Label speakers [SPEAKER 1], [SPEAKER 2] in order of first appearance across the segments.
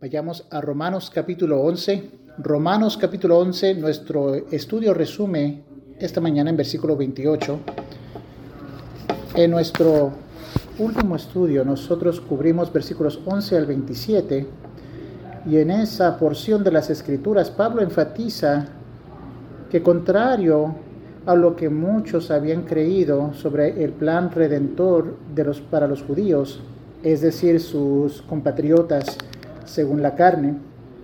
[SPEAKER 1] Vayamos a Romanos capítulo 11. Romanos capítulo 11, nuestro estudio resume esta mañana en versículo 28. En nuestro último estudio nosotros cubrimos versículos 11 al 27 y en esa porción de las Escrituras Pablo enfatiza que contrario a lo que muchos habían creído sobre el plan redentor para los judíos, es decir, sus compatriotas según la carne,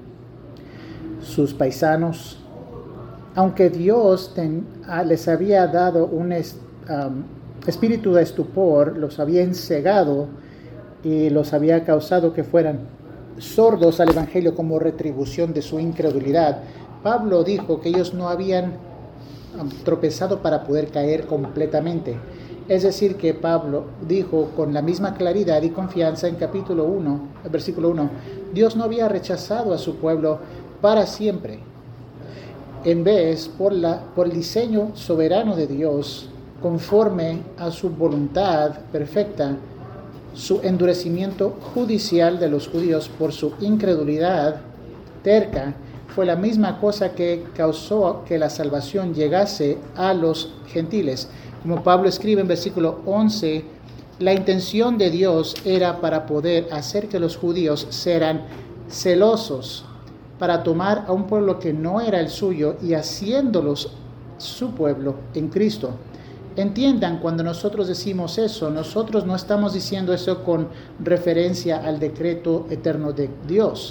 [SPEAKER 1] sus paisanos, aunque Dios les había dado un espíritu de estupor, los había ensegado y los había causado que fueran sordos al evangelio como retribución de su incredulidad, Pablo dijo que ellos no habían tropezado para poder caer completamente. Es decir, que Pablo dijo con la misma claridad y confianza en capítulo 1, versículo 1, Dios no había rechazado a su pueblo para siempre. En vez, por el diseño soberano de Dios, conforme a su voluntad perfecta, su endurecimiento judicial de los judíos por su incredulidad terca fue la misma cosa que causó que la salvación llegase a los gentiles. Como Pablo escribe en versículo 11, la intención de Dios era para poder hacer que los judíos sean celosos, para tomar a un pueblo que no era el suyo y haciéndolos su pueblo en Cristo. Entiendan, cuando nosotros decimos eso, nosotros no estamos diciendo eso con referencia al decreto eterno de Dios.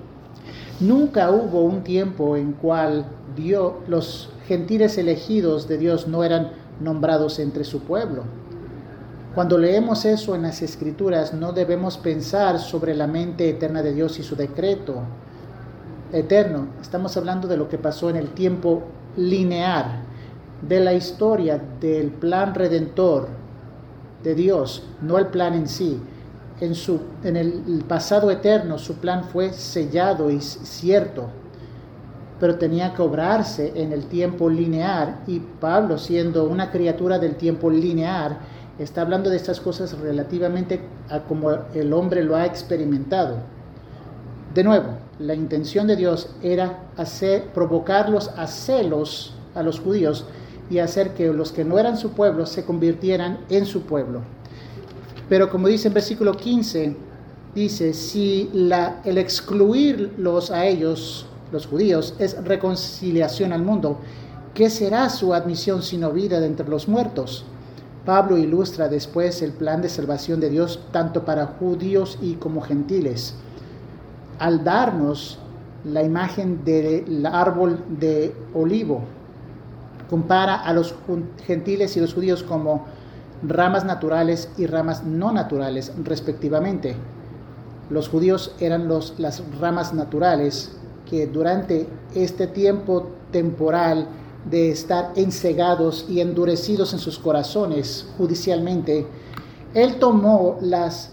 [SPEAKER 1] Nunca hubo un tiempo en cual los gentiles elegidos de Dios no eran nombrados entre su pueblo. Cuando leemos eso en las Escrituras, no debemos pensar sobre la mente eterna de Dios y su decreto eterno. Estamos hablando de lo que pasó en el tiempo lineal, de la historia del plan redentor de Dios, no el plan en sí. En el pasado eterno su plan fue sellado y cierto, pero tenía que obrarse en el tiempo lineal, y Pablo, siendo una criatura del tiempo lineal, está hablando de estas cosas relativamente a como el hombre lo ha experimentado. De nuevo, la intención de Dios era provocarlos a celos a los judíos y hacer que los que no eran su pueblo se convirtieran en su pueblo. Pero como dice en versículo 15, dice, si el excluirlos a ellos, los judíos, es reconciliación al mundo, ¿qué será su admisión sino vida de entre los muertos? Pablo ilustra después el plan de salvación de Dios tanto para judíos y como gentiles, al darnos la imagen del árbol de olivo. Compara a los gentiles y los judíos como ramas naturales y ramas no naturales, respectivamente. Los judíos eran las ramas naturales que durante este tiempo temporal de estar encegados y endurecidos en sus corazones judicialmente, él tomó las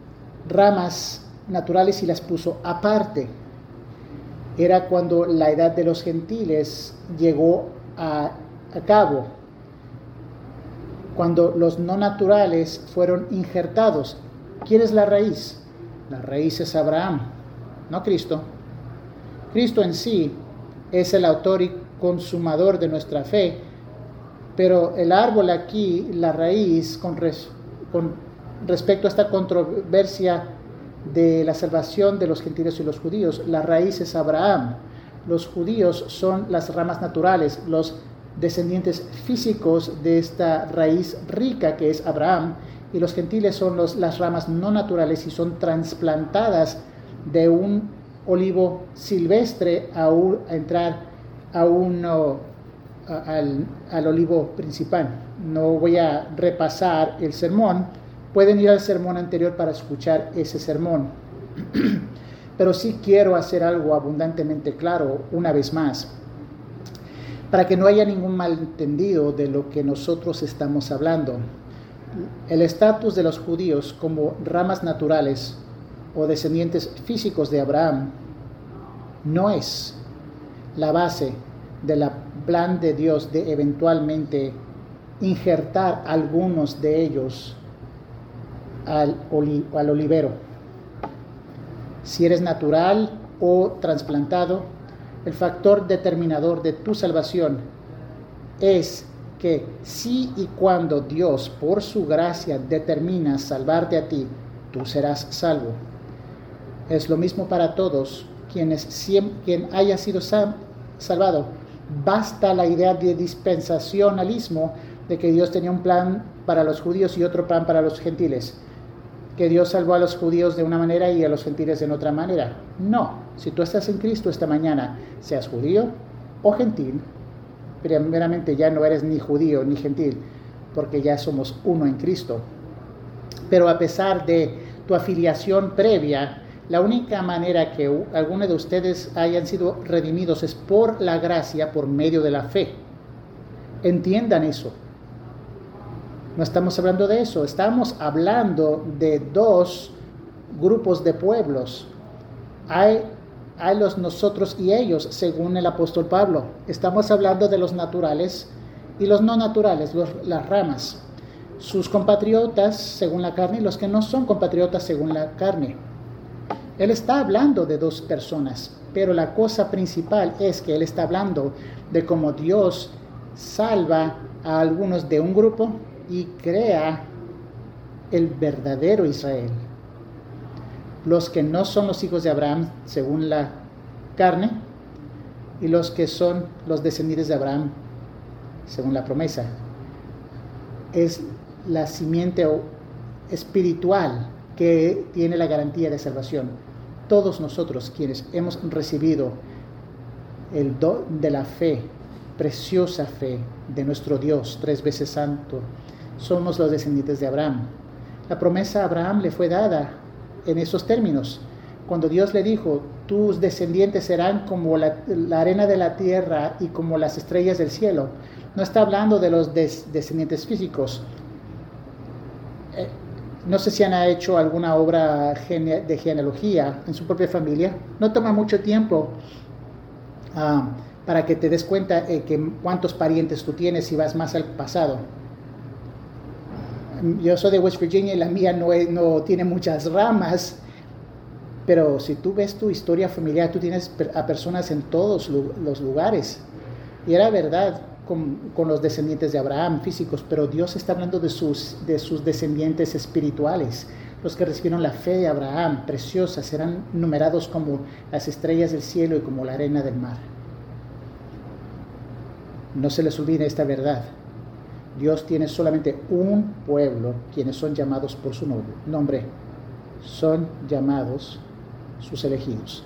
[SPEAKER 1] ramas naturales y las puso aparte. Era cuando la edad de los gentiles llegó a cabo, cuando los no naturales fueron injertados. ¿Quién es la raíz? La raíz es Abraham, no Cristo. Cristo en sí es el autor y consumador de nuestra fe, pero el árbol aquí, la raíz, con respecto a esta controversia de la salvación de los gentiles y los judíos, la raíz es Abraham. Los judíos son las ramas naturales, los descendientes físicos de esta raíz rica que es Abraham, y los gentiles son las ramas no naturales y son trasplantadas de un olivo silvestre a entrar al olivo principal. No voy a repasar el sermón, pueden ir al sermón anterior para escuchar ese sermón, pero sí quiero hacer algo abundantemente claro una vez más, para que no haya ningún malentendido de lo que nosotros estamos hablando. El estatus de los judíos como ramas naturales o descendientes físicos de Abraham no es la base del plan de Dios de eventualmente injertar algunos de ellos al olivero. Si eres natural o trasplantado, el factor determinador de tu salvación es que si y cuando Dios, por su gracia, determina salvarte a ti, tú serás salvo. Es lo mismo para todos, quien haya sido salvado. Basta la idea de dispensacionalismo, de que Dios tenía un plan para los judíos y otro plan para los gentiles. Que Dios salvó a los judíos de una manera y a los gentiles de otra manera. No, si tú estás en Cristo esta mañana, seas judío o gentil, primeramente ya no eres ni judío ni gentil, porque ya somos uno en Cristo. Pero a pesar de tu afiliación previa, la única manera que alguno de ustedes hayan sido redimidos es por la gracia, por medio de la fe. Entiendan eso. No estamos hablando de eso, estamos hablando de dos grupos de pueblos. Hay los nosotros y ellos, según el apóstol Pablo. Estamos hablando de los naturales y los no naturales, las ramas. Sus compatriotas según la carne y los que no son compatriotas según la carne. Él está hablando de dos personas, pero la cosa principal es que él está hablando de cómo Dios salva a algunos de un grupo y crea el verdadero Israel. Los que no son los hijos de Abraham según la carne y los que son los descendientes de Abraham según la promesa. Es la simiente espiritual que tiene la garantía de salvación. Todos nosotros quienes hemos recibido el don de la fe, preciosa fe de nuestro Dios, 3 veces santo, somos los descendientes de Abraham. La promesa a Abraham le fue dada en esos términos. Cuando Dios le dijo, tus descendientes serán como la arena de la tierra y como las estrellas del cielo, no está hablando de los descendientes físicos. No sé si han hecho alguna obra de genealogía en su propia familia. No toma mucho tiempo para que te des cuenta que cuántos parientes tú tienes si vas más al pasado. Yo soy de West Virginia y la mía no tiene muchas ramas, pero si tú ves tu historia familiar, tú tienes a personas en todos los lugares. Y era verdad con los descendientes de Abraham físicos, pero Dios está hablando de sus descendientes espirituales, los que recibieron la fe de Abraham, preciosas, serán numerados como las estrellas del cielo y como la arena del mar. No se les olvide esta verdad. Dios tiene solamente un pueblo, quienes son llamados por su nombre. Son llamados sus elegidos.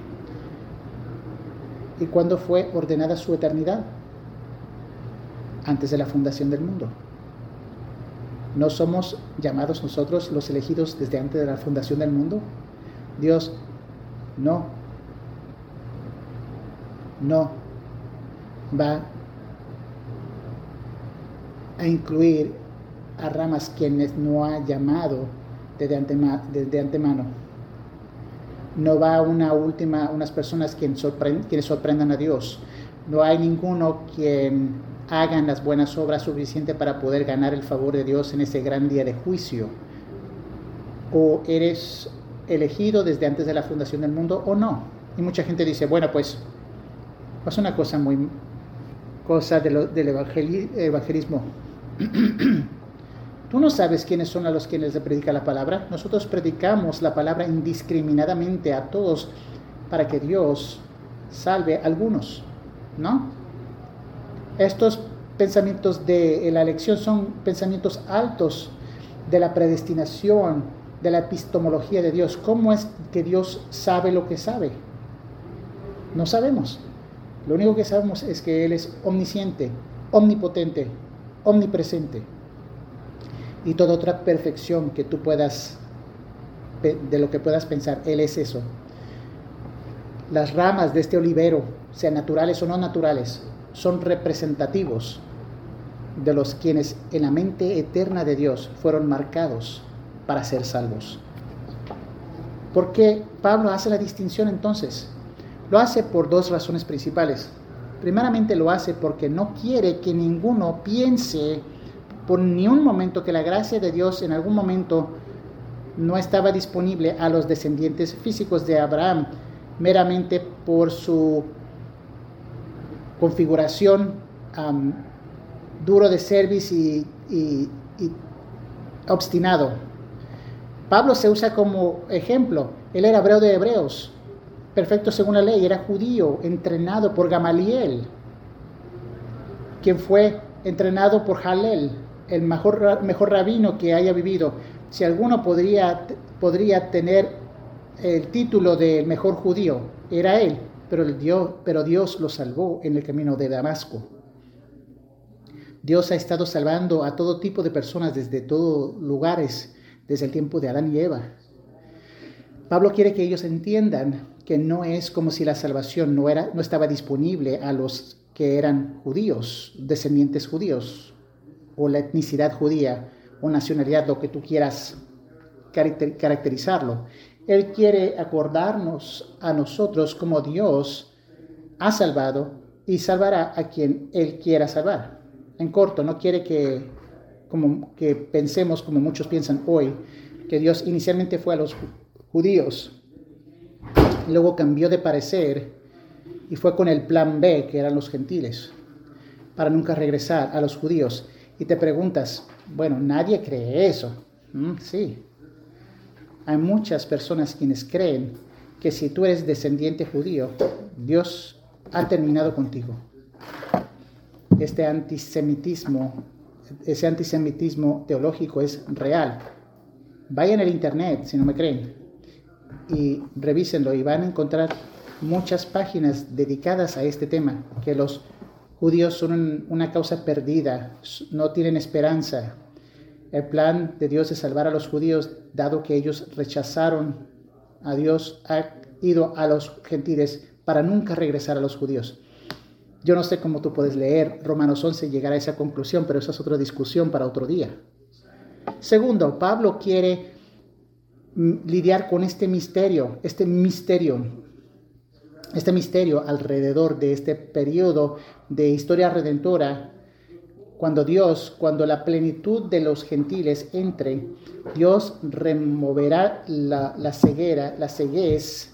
[SPEAKER 1] ¿Y cuándo fue ordenada su eternidad? Antes de la fundación del mundo. ¿No somos llamados nosotros los elegidos desde antes de la fundación del mundo? Dios no va a incluir a ramas quienes no ha llamado desde antemano. No va a unas personas quienes sorprendan a Dios. No hay ninguno quien hagan las buenas obras suficientes para poder ganar el favor de Dios en ese gran día de juicio. O eres elegido desde antes de la fundación del mundo o no. Y mucha gente dice, bueno, pues es una cosa del evangelismo. Tú no sabes quiénes son a los quienes se predica la palabra. Nosotros predicamos la palabra indiscriminadamente a todos para que Dios salve a algunos, ¿no? Estos pensamientos de la elección son pensamientos altos de la predestinación, de la epistemología de Dios. ¿Cómo es que Dios sabe lo que sabe? No sabemos. Lo único que sabemos es que Él es omnisciente, omnipotente, omnipresente. Y toda otra perfección que tú de lo que puedas pensar, Él es eso. Las ramas de este olivero, sean naturales o no naturales, son representativos de los quienes en la mente eterna de Dios fueron marcados para ser salvos. ¿Por qué Pablo hace la distinción entonces? Lo hace por 2 razones principales. Primeramente lo hace porque no quiere que ninguno piense por ni un momento que la gracia de Dios en algún momento no estaba disponible a los descendientes físicos de Abraham meramente por su configuración duro de cerviz y obstinado. Pablo se usa como ejemplo. Él era hebreo de hebreos, perfecto según la ley, era judío, entrenado por Gamaliel, quien fue entrenado por Jalel, el mejor rabino que haya vivido. Si alguno podría tener el título de mejor judío, era él, pero Dios lo salvó en el camino de Damasco. Dios ha estado salvando a todo tipo de personas desde todos lugares, desde el tiempo de Adán y Eva. Pablo quiere que ellos entiendan que no es como si la salvación no estaba disponible a los que eran judíos, descendientes judíos, o la etnicidad judía, o nacionalidad, lo que tú quieras caracterizarlo. Él quiere acordarnos a nosotros como Dios ha salvado y salvará a quien Él quiera salvar. En corto, no quiere que pensemos como muchos piensan hoy, que Dios inicialmente fue a los judíos, luego cambió de parecer y fue con el plan B, que eran los gentiles, para nunca regresar a los judíos. Y te preguntas, bueno, nadie cree eso. Sí, hay muchas personas quienes creen que si tú eres descendiente judío, Dios ha terminado contigo. Ese antisemitismo teológico es real. Vayan al internet si no me creen y revísenlo y van a encontrar muchas páginas dedicadas a este tema, que los judíos son una causa perdida, no tienen esperanza. El plan de Dios de salvar a los judíos, dado que ellos rechazaron a Dios, ha ido a los gentiles para nunca regresar a los judíos. Yo no sé cómo tú puedes leer Romanos 11 y llegar a esa conclusión, pero esa es otra discusión para otro día. Segundo, Pablo quiere lidiar con este misterio alrededor de este periodo de historia redentora. Cuando la plenitud de los gentiles entre, Dios removerá la ceguez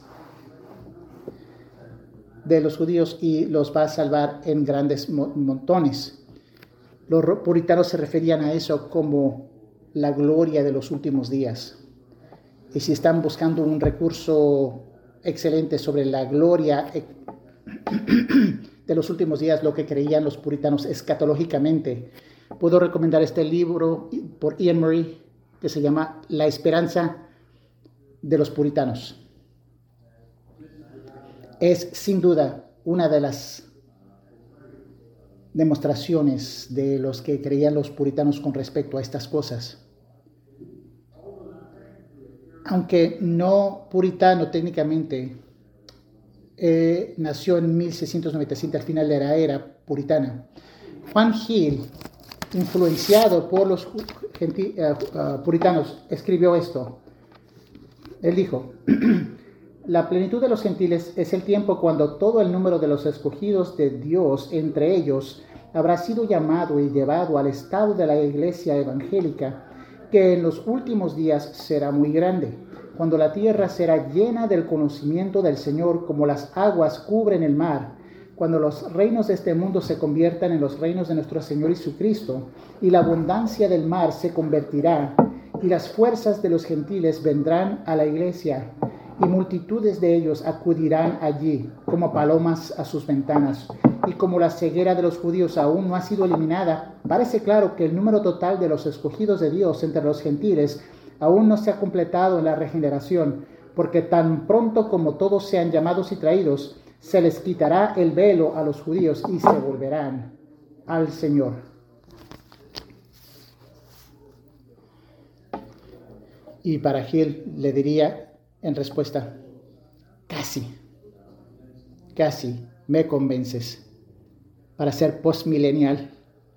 [SPEAKER 1] de los judíos y los va a salvar en grandes montones. Los puritanos se referían a eso como la gloria de los últimos días. Y si están buscando un recurso excelente sobre la gloria de los últimos días, lo que creían los puritanos escatológicamente, puedo recomendar este libro por Ian Murray que se llama La esperanza de los puritanos. Es sin duda una de las demostraciones de los que creían los puritanos con respecto a estas cosas. Aunque no puritano técnicamente, nació en 1697, al final de la era puritana. Juan Hill, influenciado por los puritanos, escribió esto. Él dijo: la plenitud de los gentiles es el tiempo cuando todo el número de los escogidos de Dios entre ellos habrá sido llamado y llevado al estado de la iglesia evangélica, que en los últimos días será muy grande, cuando la tierra será llena del conocimiento del Señor como las aguas cubren el mar, cuando los reinos de este mundo se conviertan en los reinos de nuestro Señor Jesucristo, y la abundancia del mar se convertirá, y las fuerzas de los gentiles vendrán a la iglesia, y multitudes de ellos acudirán allí como palomas a sus ventanas. Y como la ceguera de los judíos aún no ha sido eliminada, parece claro que el número total de los escogidos de Dios entre los gentiles aún no se ha completado en la regeneración, porque tan pronto como todos sean llamados y traídos, se les quitará el velo a los judíos y se volverán al Señor. Y para Gil le diría en respuesta: casi me convences para ser postmilenial.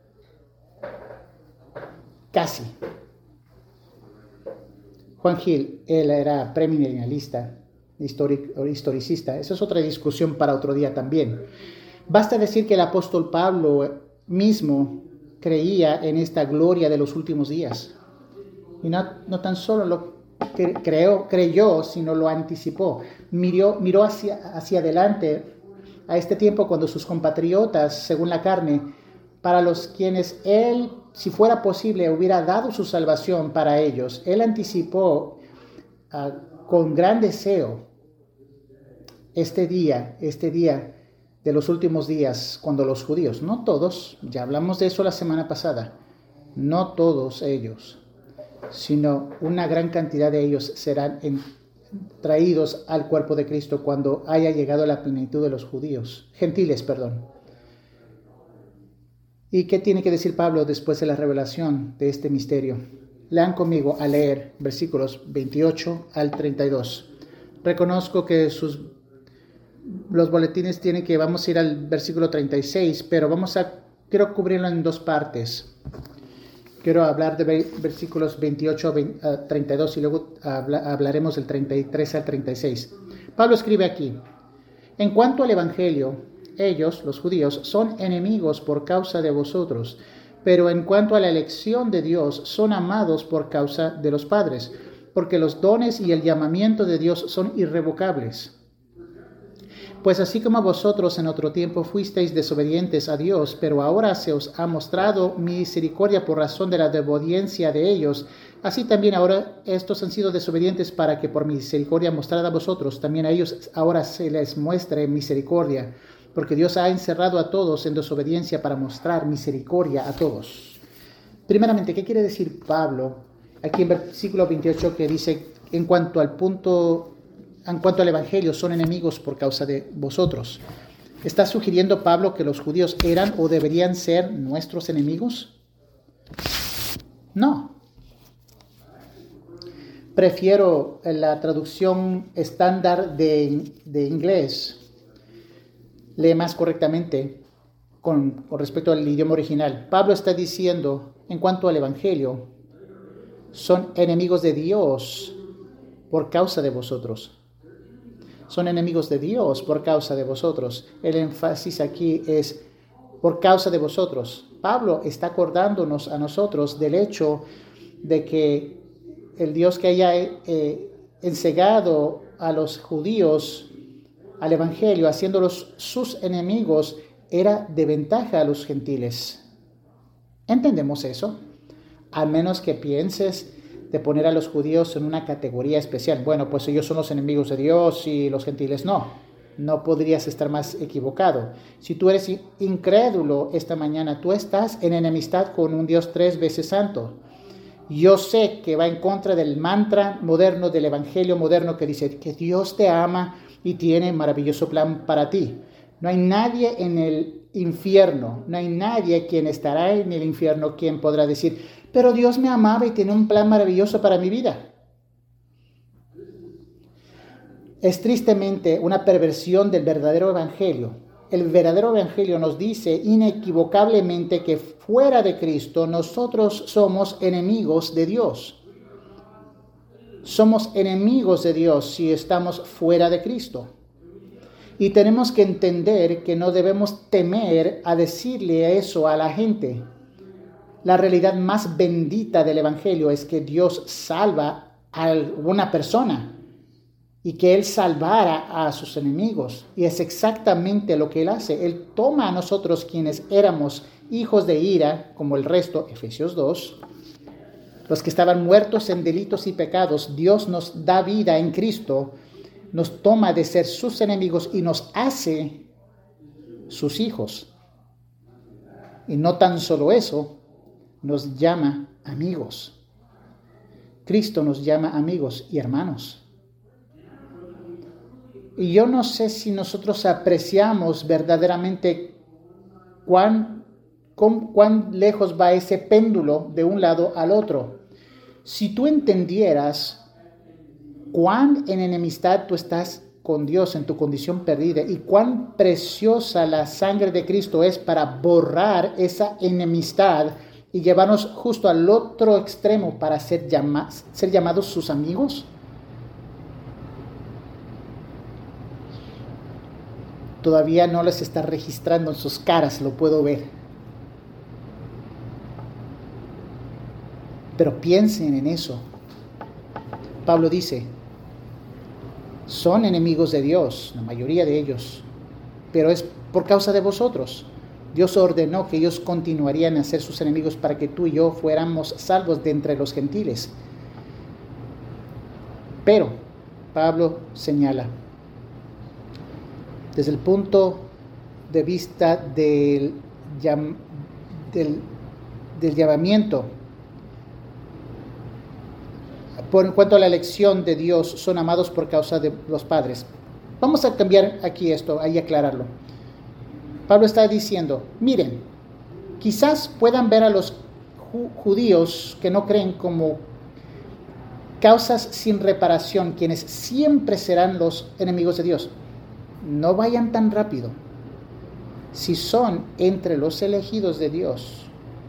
[SPEAKER 1] Casi. Juan Hill, él era premilenialista, historicista. Esa es otra discusión para otro día también. Basta decir que el apóstol Pablo mismo creía en esta gloria de los últimos días. Y no tan solo creyó, sino lo anticipó. Miró hacia adelante a este tiempo cuando sus compatriotas, según la carne, para los quienes él, si fuera posible, hubiera dado su salvación para ellos, él anticipó con gran deseo este día de los últimos días, cuando los judíos, no todos, ya hablamos de eso la semana pasada, no todos ellos, sino una gran cantidad de ellos serán traídos al cuerpo de Cristo cuando haya llegado la plenitud de los gentiles. ¿Y qué tiene que decir Pablo después de la revelación de este misterio? Lean conmigo a leer versículos 28 al 32. Reconozco que los boletines tienen que, vamos a ir al versículo 36, pero quiero cubrirlo en dos partes. Quiero hablar de versículos 28 a 32 y luego hablaremos del 33 al 36. Pablo escribe aquí: en cuanto al evangelio, ellos, los judíos, son enemigos por causa de vosotros, pero en cuanto a la elección de Dios, son amados por causa de los padres, porque los dones y el llamamiento de Dios son irrevocables. Pues así como vosotros en otro tiempo fuisteis desobedientes a Dios, pero ahora se os ha mostrado misericordia por razón de la desobediencia de ellos, así también ahora estos han sido desobedientes para que por misericordia mostrada a vosotros, también a ellos ahora se les muestre misericordia, porque Dios ha encerrado a todos en desobediencia para mostrar misericordia a todos. Primeramente, ¿qué quiere decir Pablo aquí en versículo 28 que dice, en cuanto al evangelio, son enemigos por causa de vosotros? ¿Está sugiriendo Pablo que los judíos eran o deberían ser nuestros enemigos? No. Prefiero la traducción estándar de inglés. Lee más correctamente con respecto al idioma original. Pablo está diciendo, en cuanto al evangelio, son enemigos de Dios por causa de vosotros. Son enemigos de Dios por causa de vosotros. El énfasis aquí es por causa de vosotros. Pablo está acordándonos a nosotros del hecho de que el Dios que haya ensegado a los judíos al evangelio, haciéndolos sus enemigos, era de ventaja a los gentiles. ¿Entendemos eso? Al menos que pienses de poner a los judíos en una categoría especial. Bueno, pues ellos son los enemigos de Dios y los gentiles no. No podrías estar más equivocado. Si tú eres incrédulo esta mañana, tú estás en enemistad con un Dios 3 veces santo. Yo sé que va en contra del mantra moderno, del evangelio moderno que dice que Dios te ama y tiene un maravilloso plan para ti. No hay nadie en el infierno, no hay nadie quien estará en el infierno quien podrá decir, pero Dios me amaba y tiene un plan maravilloso para mi vida. Es tristemente una perversión del verdadero evangelio. El verdadero evangelio nos dice inequivocablemente que fuera de Cristo nosotros somos enemigos de Dios. Somos enemigos de Dios si estamos fuera de Cristo. Y tenemos que entender que no debemos temer a decirle eso a la gente. La realidad más bendita del evangelio es que Dios salva a una persona y que Él salvara a sus enemigos. Y es exactamente lo que Él hace. Él toma a nosotros quienes éramos hijos de ira, como el resto, Efesios 2, los que estaban muertos en delitos y pecados. Dios nos da vida en Cristo, nos toma de ser sus enemigos y nos hace sus hijos. Y no tan solo eso, nos llama amigos. Cristo nos llama amigos y hermanos. Y yo no sé si nosotros apreciamos verdaderamente cuán lejos va ese péndulo de un lado al otro. Si tú entendieras cuán en enemistad tú estás con Dios en tu condición perdida y cuán preciosa la sangre de Cristo es para borrar esa enemistad y llevarnos justo al otro extremo para ser llamados sus amigos. Todavía no les está registrando en sus caras, lo puedo ver. Pero piensen en eso. Pablo dice, son enemigos de Dios, la mayoría de ellos, pero es por causa de vosotros. Dios ordenó que ellos continuarían a ser sus enemigos para que tú y yo fuéramos salvos de entre los gentiles. Pero Pablo señala, desde el punto de vista del llamamiento, por cuanto a la elección de Dios, son amados por causa de los padres. Vamos a cambiar aquí esto, ahí aclararlo. Pablo está diciendo, miren, quizás puedan ver a los judíos que no creen como causas sin reparación, quienes siempre serán los enemigos de Dios. No vayan tan rápido. Si son entre los elegidos de Dios,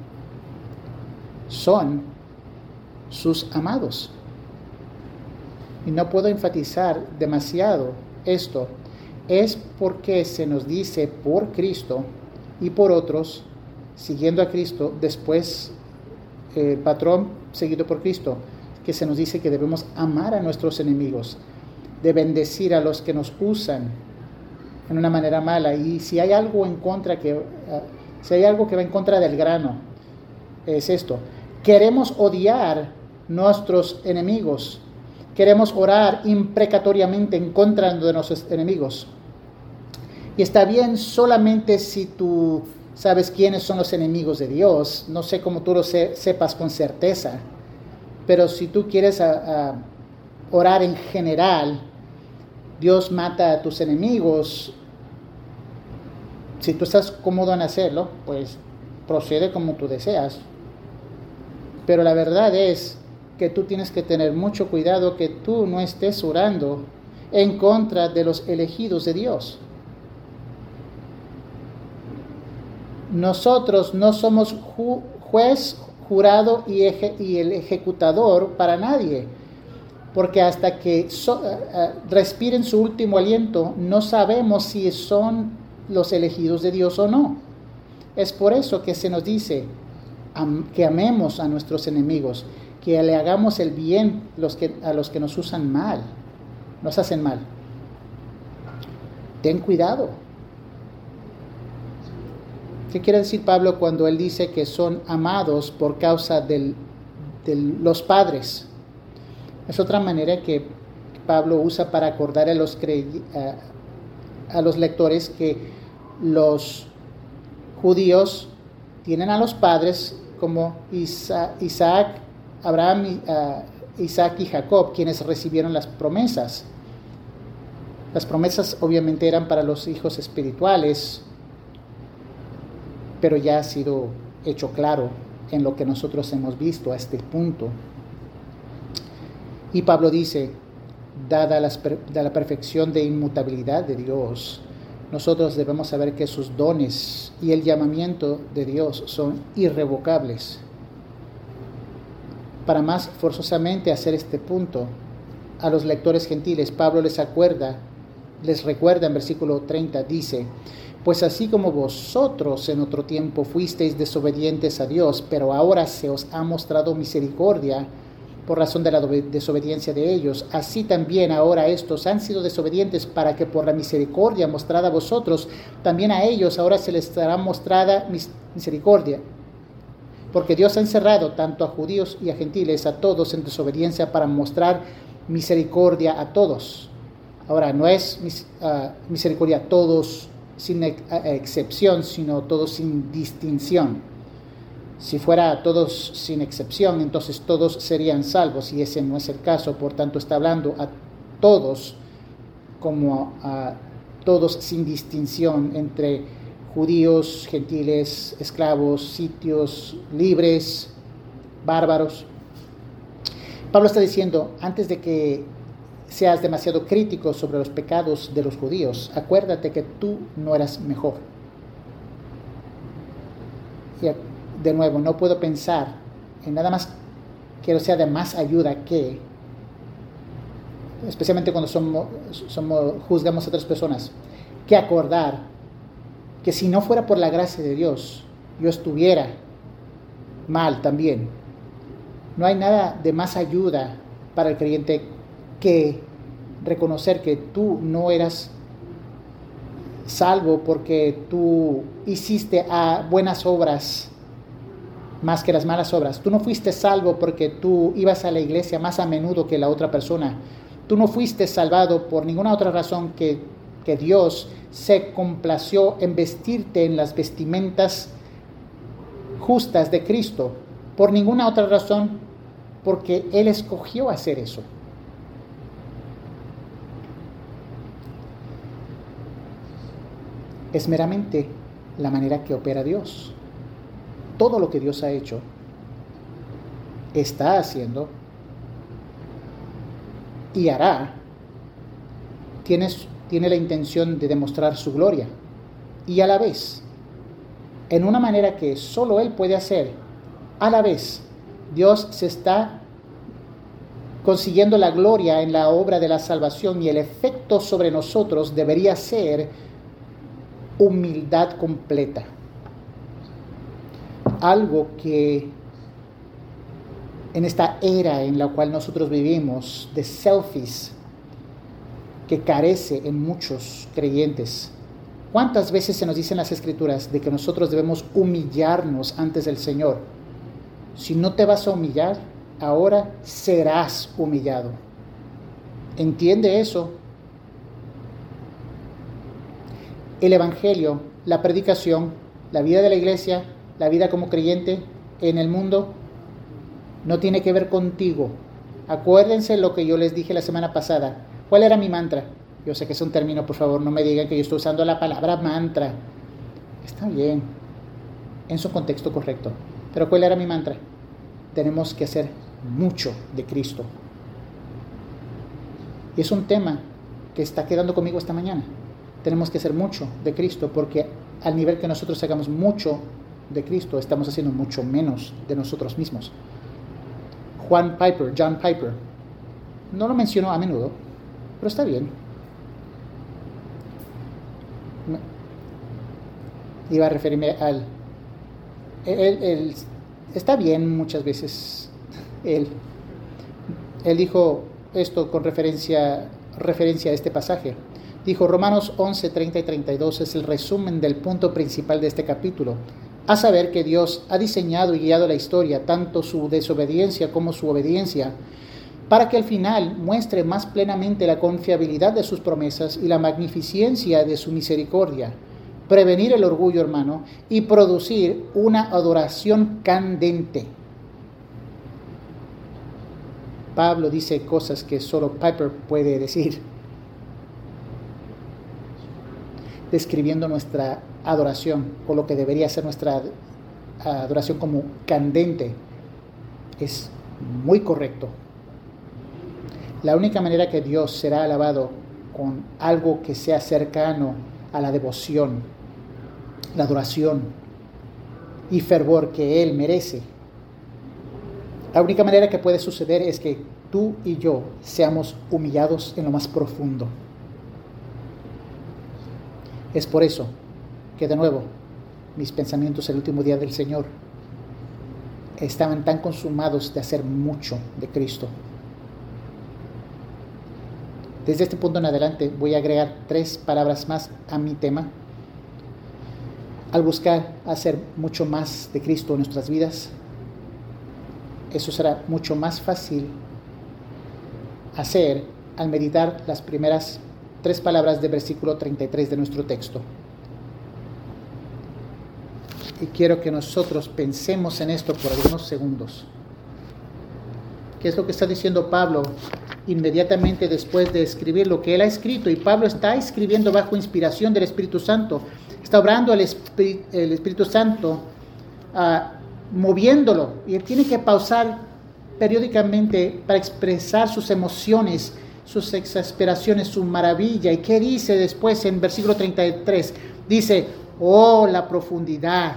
[SPEAKER 1] son sus amados. Y no puedo enfatizar demasiado esto. Es porque se nos dice por Cristo y por otros, siguiendo a Cristo, después el patrón seguido por Cristo, que se nos dice que debemos amar a nuestros enemigos, de bendecir a los que nos usan en una manera mala. Y si hay algo en contra si hay algo que va en contra del grano, es esto. Queremos odiar nuestros enemigos. Queremos orar imprecatoriamente en contra de nuestros enemigos. Y está bien solamente si tú sabes quiénes son los enemigos de Dios. No sé cómo tú lo sepas con certeza. Pero si tú quieres orar en general, Dios mata a tus enemigos. Si tú estás cómodo en hacerlo, pues procede como tú deseas. Pero la verdad es que tú tienes que tener mucho cuidado que tú no estés orando en contra de los elegidos de Dios. Nosotros no somos juez, jurado y el ejecutador para nadie, porque hasta que respiren su último aliento, no sabemos si son los elegidos de Dios o no. Es por eso que se nos dice que amemos a nuestros enemigos, que le hagamos el bien a los que nos usan mal, nos hacen mal. Ten cuidado. ¿Qué quiere decir Pablo cuando él dice que son amados por causa de los padres? Es otra manera que Pablo usa para acordar a los lectores que los judíos tienen a los padres como Isaac, Abraham, Isaac y Jacob, quienes recibieron las promesas. Las promesas obviamente eran para los hijos espirituales, pero ya ha sido hecho claro en lo que nosotros hemos visto a este punto. Y Pablo dice, dada la perfección de inmutabilidad de Dios, nosotros debemos saber que sus dones y el llamamiento de Dios son irrevocables. Para más forzosamente hacer este punto, a los lectores gentiles, Pablo les recuerda en versículo 30, dice, pues así como vosotros en otro tiempo fuisteis desobedientes a Dios, pero ahora se os ha mostrado misericordia por razón de la desobediencia de ellos, así también ahora estos han sido desobedientes para que por la misericordia mostrada a vosotros, también a ellos ahora se les será mostrada misericordia. Porque Dios ha encerrado tanto a judíos y a gentiles, a todos en desobediencia para mostrar misericordia a todos. Ahora, no es misericordia a todos sin excepción, sino todos sin distinción. Si fuera a todos sin excepción, entonces todos serían salvos, y ese no es el caso. Por tanto, está hablando a todos como a todos sin distinción entre judíos, gentiles, esclavos, sitios, libres, bárbaros. Pablo está diciendo, antes de que seas demasiado crítico sobre los pecados de los judíos, acuérdate que tú no eras mejor. Y de nuevo, no puedo pensar en nada más que sea de más ayuda que, especialmente cuando juzgamos a otras personas, que acordar que si no fuera por la gracia de Dios, yo estuviera mal también. No hay nada de más ayuda para el creyente que reconocer que tú no eras salvo porque tú hiciste buenas obras más que las malas obras. Tú no fuiste salvo porque tú ibas a la iglesia más a menudo que la otra persona. Tú no fuiste salvado por ninguna otra razón que Dios se complació en vestirte en las vestimentas justas de Cristo. Por ninguna otra razón, porque Él escogió hacer eso. Es meramente la manera que opera Dios. Todo lo que Dios ha hecho, está haciendo y hará, tiene la intención de demostrar su gloria. Y a la vez, en una manera que solo Él puede hacer, a la vez, Dios se está consiguiendo la gloria en la obra de la salvación, y el efecto sobre nosotros debería ser humildad completa. Algo que en esta era en la cual nosotros vivimos de selfies, que carece en muchos creyentes. ¿Cuántas veces se nos dice en las Escrituras de que nosotros debemos humillarnos antes del Señor? Si no te vas a humillar, ahora serás humillado. ¿Entiende eso? El Evangelio, la predicación, la vida de la iglesia, la vida como creyente en el mundo, no tiene que ver contigo. Acuérdense lo que yo les dije la semana pasada. ¿Cuál era mi mantra? Yo sé que es un término, por favor, no me digan que yo estoy usando la palabra mantra. Está bien, en su contexto correcto. Pero ¿cuál era mi mantra? Tenemos que hacer mucho de Cristo. Y es un tema que está quedando conmigo esta mañana. Tenemos que hacer mucho de Cristo, porque al nivel que nosotros hagamos mucho de Cristo, estamos haciendo mucho menos de nosotros mismos. John Piper, no lo menciono a menudo, pero está bien. Iba a referirme él está bien muchas veces. Él dijo esto con referencia a este pasaje. Dijo: Romanos 11, 30 y 32 es el resumen del punto principal de este capítulo, a saber que Dios ha diseñado y guiado la historia, tanto su desobediencia como su obediencia, para que al final muestre más plenamente la confiabilidad de sus promesas y la magnificencia de su misericordia, prevenir el orgullo, hermano, y producir una adoración candente. Pablo dice cosas que solo Piper puede decir, describiendo nuestra adoración, o lo que debería ser nuestra adoración, como candente. Es muy correcto. La única manera que Dios será alabado con algo que sea cercano a la devoción, la adoración y fervor que Él merece, la única manera que puede suceder es que tú y yo seamos humillados en lo más profundo. Es por eso que, de nuevo, mis pensamientos el último día del Señor estaban tan consumados de hacer mucho de Cristo. Desde este punto en adelante voy a agregar 3 palabras más a mi tema. Al buscar hacer mucho más de Cristo en nuestras vidas, eso será mucho más fácil hacer al meditar las primeras 3 palabras del versículo 33 de nuestro texto. Y quiero que nosotros pensemos en esto por algunos segundos. ¿Qué es lo que está diciendo Pablo inmediatamente después de escribir lo que él ha escrito? Y Pablo está escribiendo bajo inspiración del Espíritu Santo. Está obrando el Espíritu Santo, moviéndolo. Y él tiene que pausar periódicamente para expresar sus emociones, sus exasperaciones, su maravilla. ¿Y qué dice después en versículo 33? Dice: oh, la profundidad.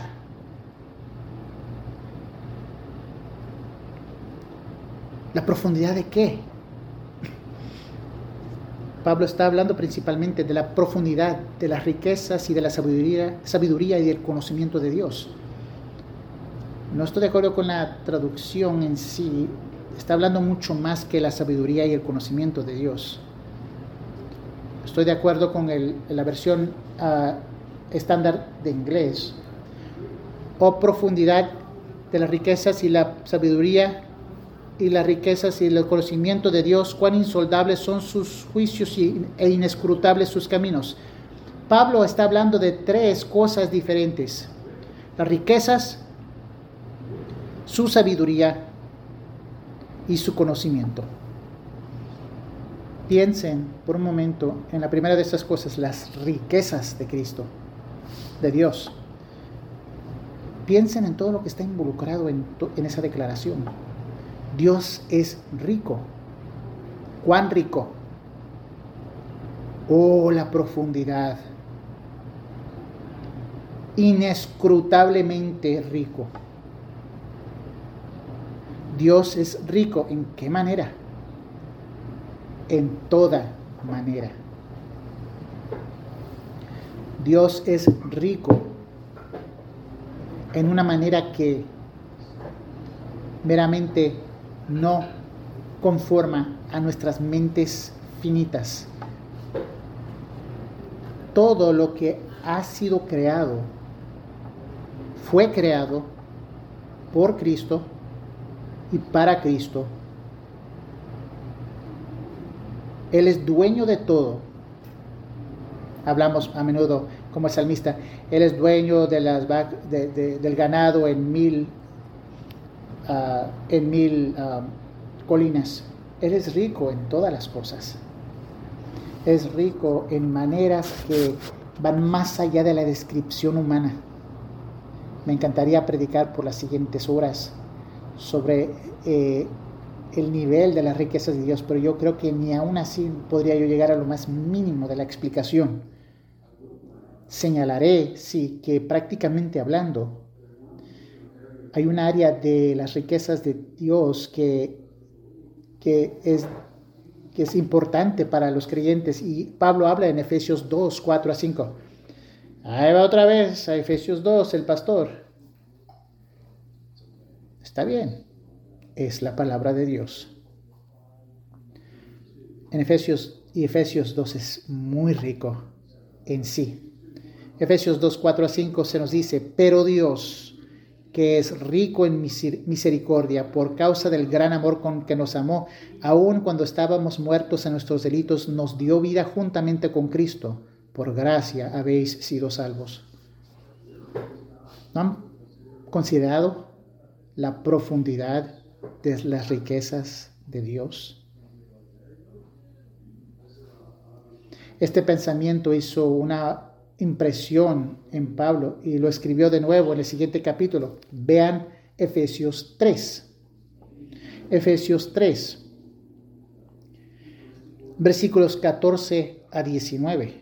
[SPEAKER 1] ¿La profundidad de qué? Pablo está hablando principalmente de la profundidad, de las riquezas y de la sabiduría y del conocimiento de Dios. No estoy de acuerdo con la traducción en sí. está hablando mucho más que la sabiduría y el conocimiento de Dios. Estoy de acuerdo con la versión estándar de inglés. O profundidad de las riquezas y la sabiduría y las riquezas y el conocimiento de Dios, cuán insondables son sus juicios e inescrutables sus caminos. Pablo está hablando de tres cosas diferentes: las riquezas, su sabiduría y su conocimiento. Piensen por un momento en la primera de estas cosas, las riquezas de Cristo, de Dios. Piensen en todo lo que está involucrado en esa declaración. Dios es rico. ¿Cuán rico? Oh, la profundidad. Inescrutablemente rico. Dios es rico. ¿En qué manera? En toda manera. Dios es rico en una manera que meramente no conforma a nuestras mentes finitas. Todo lo que ha sido creado fue creado por Cristo y para Cristo. Él es dueño de todo. Hablamos a menudo como el salmista, Él es dueño de del ganado en mil colinas. Él es rico en todas las cosas. Es rico en maneras que van más allá de la descripción humana. Me encantaría predicar por las siguientes horas sobre el nivel de las riquezas de Dios, pero yo creo que ni aún así podría yo llegar a lo más mínimo de la explicación. Señalaré, sí, que prácticamente hablando, hay un área de las riquezas de Dios que es importante para los creyentes, y Pablo habla en Efesios 2, 4 a 5. Ahí va otra vez a Efesios 2, el pastor. Está bien, es la palabra de Dios. En Efesios 2 es muy rico en sí. Efesios 2, 4 a 5 se nos dice, pero Dios, que es rico en misericordia, por causa del gran amor con que nos amó, aun cuando estábamos muertos en nuestros delitos, nos dio vida juntamente con Cristo. Por gracia habéis sido salvos. ¿No han considerado la profundidad de las riquezas de Dios? Este pensamiento hizo una impresión en Pablo y lo escribió de nuevo en el siguiente capítulo. Vean Efesios 3. Efesios 3, versículos 14 a 19.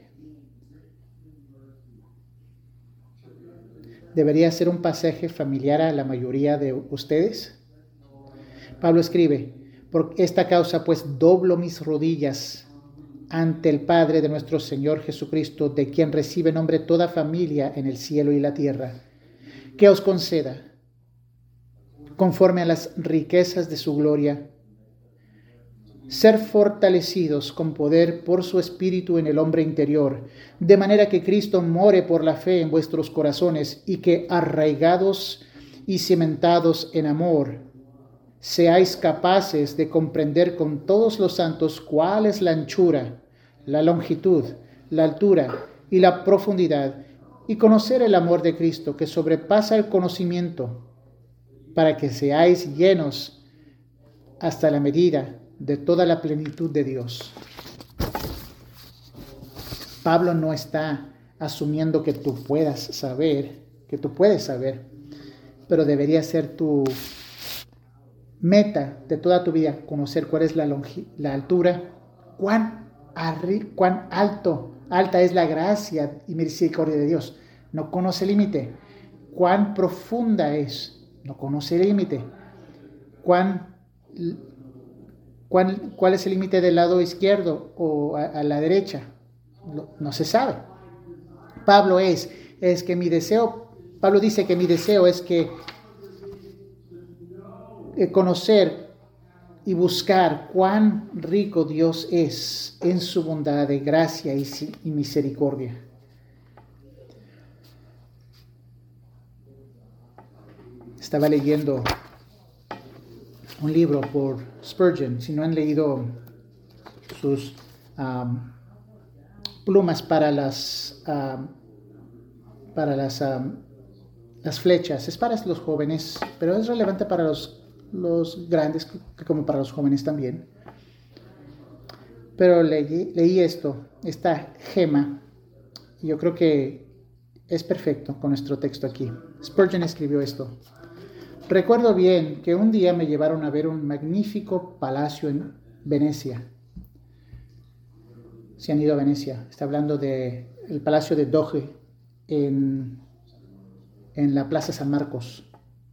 [SPEAKER 1] Debería ser un pasaje familiar a la mayoría de ustedes. Pablo escribe, por esta causa pues doblo mis rodillas ante el Padre de nuestro Señor Jesucristo, de quien recibe nombre toda familia en el cielo y la tierra, que os conceda, conforme a las riquezas de su gloria, ser fortalecidos con poder por su Espíritu en el hombre interior, de manera que Cristo more por la fe en vuestros corazones y que, arraigados y cimentados en amor, seáis capaces de comprender con todos los santos cuál es la anchura, la longitud, la altura y la profundidad, y conocer el amor de Cristo que sobrepasa el conocimiento, para que seáis llenos hasta la medida de toda la plenitud de Dios. Pablo no está asumiendo que tú puedes saber, pero debería ser tu meta de toda tu vida, conocer cuál es la altura, cuán alta es la gracia y misericordia de Dios. No conoce límite. Cuán profunda es. No conoce límite. ¿Cuál es el límite del lado izquierdo o a la derecha? No se sabe. Pablo dice que mi deseo es que conocer y buscar cuán rico Dios es en su bondad, de gracia y misericordia. Estaba leyendo un libro por Spurgeon. Si no han leído sus plumas para las flechas, es para los jóvenes, pero es relevante para los grandes como para los jóvenes también. Pero leí esta gema, y yo creo que es perfecto con nuestro texto aquí. Spurgeon escribió esto: recuerdo bien que un día me llevaron a ver un magnífico palacio en Venecia. Si han ido a Venecia, está hablando del palacio de Doge en la Plaza San Marcos,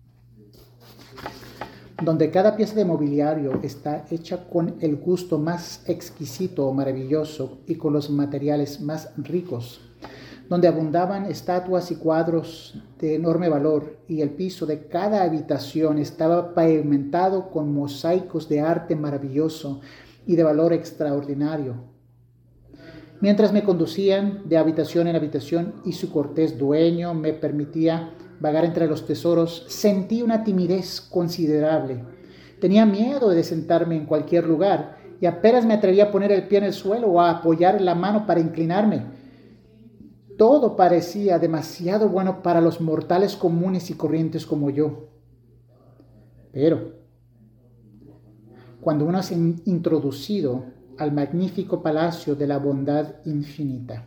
[SPEAKER 1] donde cada pieza de mobiliario está hecha con el gusto más exquisito o maravilloso y con los materiales más ricos, donde abundaban estatuas y cuadros de enorme valor, y el piso de cada habitación estaba pavimentado con mosaicos de arte maravilloso y de valor extraordinario. Mientras me conducían de habitación en habitación y su cortés dueño me permitía vagar entre los tesoros, sentí una timidez considerable. Tenía miedo de sentarme en cualquier lugar y apenas me atrevía a poner el pie en el suelo o a apoyar la mano para inclinarme. Todo parecía demasiado bueno para los mortales comunes y corrientes como yo. Pero cuando uno es introducido al magnífico palacio de la bondad infinita,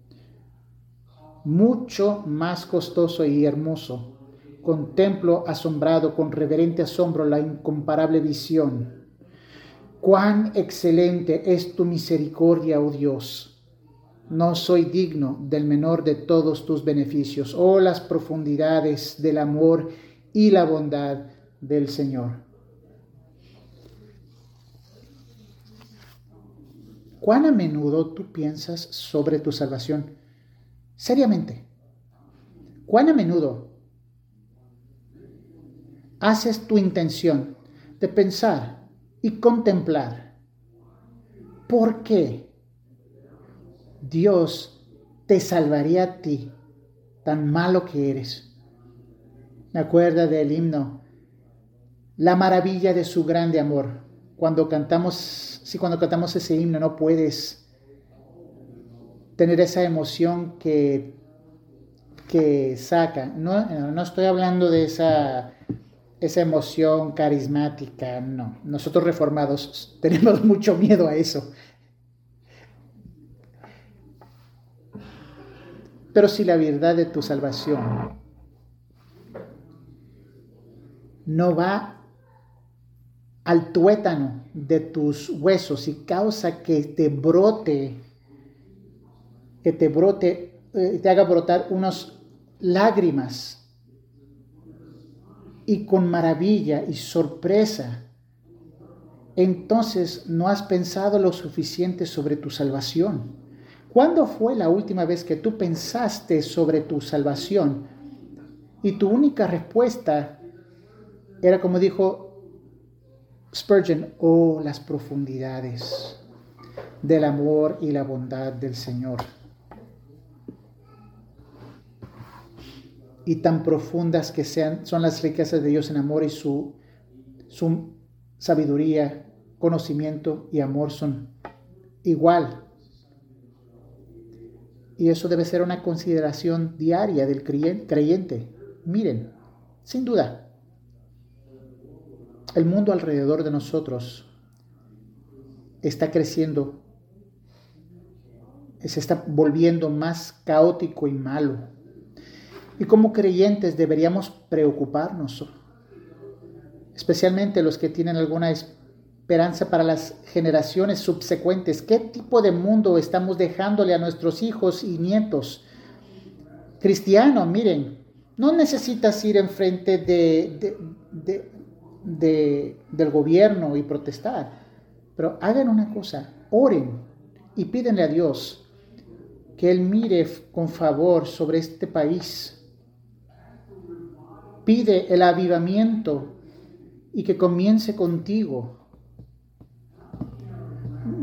[SPEAKER 1] mucho más costoso y hermoso, contemplo asombrado con reverente asombro la incomparable visión. ¡Cuán excelente es tu misericordia, oh Dios! No soy digno del menor de todos tus beneficios, oh las profundidades del amor y la bondad del Señor. ¿Cuán a menudo tú piensas sobre tu salvación? Seriamente, ¿cuán a menudo haces tu intención de pensar y contemplar por qué Dios te salvaría a ti, tan malo que eres? Me acuerdo del himno, la maravilla de su grande amor. Cuando cantamos ese himno no puedes tener esa emoción que saca. No estoy hablando de esa emoción carismática, no. Nosotros reformados tenemos mucho miedo a eso. Pero si la verdad de tu salvación no va al tuétano de tus huesos y causa que te haga brotar unas lágrimas, y con maravilla y sorpresa, entonces no has pensado lo suficiente sobre tu salvación. ¿Cuándo fue la última vez que tú pensaste sobre tu salvación y tu única respuesta era como dijo Spurgeon: oh, las profundidades del amor y la bondad del Señor, y tan profundas que son las riquezas de Dios en amor, y su sabiduría, conocimiento y amor son igual. Y eso debe ser una consideración diaria del creyente. Miren, sin duda, el mundo alrededor de nosotros está creciendo, se está volviendo más caótico y malo. Y como creyentes deberíamos preocuparnos, especialmente los que tienen alguna esperanza para las generaciones subsecuentes. ¿Qué tipo de mundo estamos dejándole a nuestros hijos y nietos? Cristiano, miren, no necesitas ir enfrente del gobierno y protestar, pero hagan una cosa: oren y pídenle a Dios que Él mire con favor sobre este país. Pide el avivamiento y que comience contigo.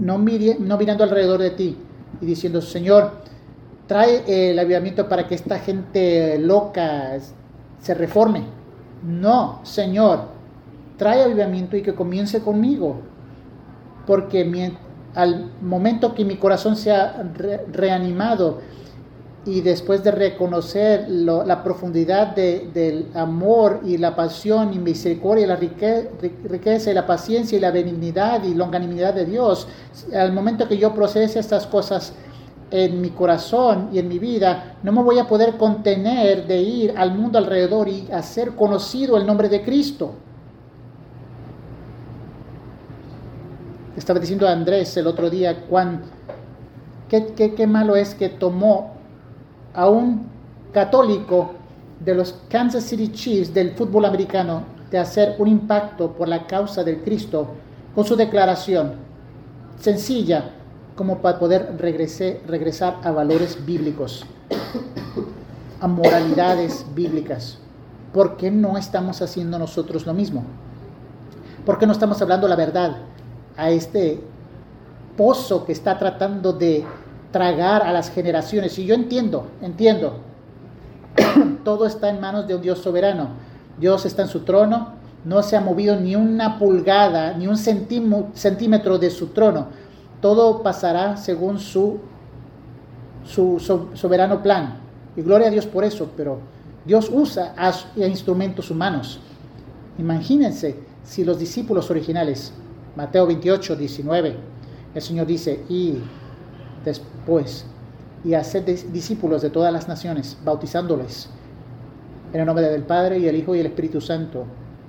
[SPEAKER 1] no mirando alrededor de ti y diciendo, Señor, trae el avivamiento para que esta gente loca se reforme. No, Señor, trae avivamiento y que comience conmigo, porque al momento que mi corazón sea reanimado y después de reconocer la profundidad del amor y la pasión y misericordia y la riqueza y la paciencia y la benignidad y longanimidad de Dios, al momento que yo procese estas cosas en mi corazón y en mi vida, no me voy a poder contener de ir al mundo alrededor y hacer conocido el nombre de Cristo. Estaba diciendo a Andrés el otro día qué malo es que tomó a un católico de los Kansas City Chiefs del fútbol americano de hacer un impacto por la causa del Cristo con su declaración sencilla como para poder regresar a valores bíblicos, a moralidades bíblicas. ¿Por qué no estamos haciendo nosotros lo mismo? ¿Por qué no estamos hablando la verdad a este pozo que está tratando de tragar a las generaciones? Y yo entiendo, todo está en manos de un Dios soberano. Dios está en su trono, no se ha movido ni una pulgada, ni un centímetro de su trono. Todo pasará según su soberano plan. Y gloria a Dios por eso, pero Dios usa a instrumentos humanos. Imagínense si los discípulos originales, Mateo 28, 19, el Señor dice, y después, y haced discípulos de todas las naciones, bautizándoles en el nombre del Padre y el Hijo y el Espíritu Santo.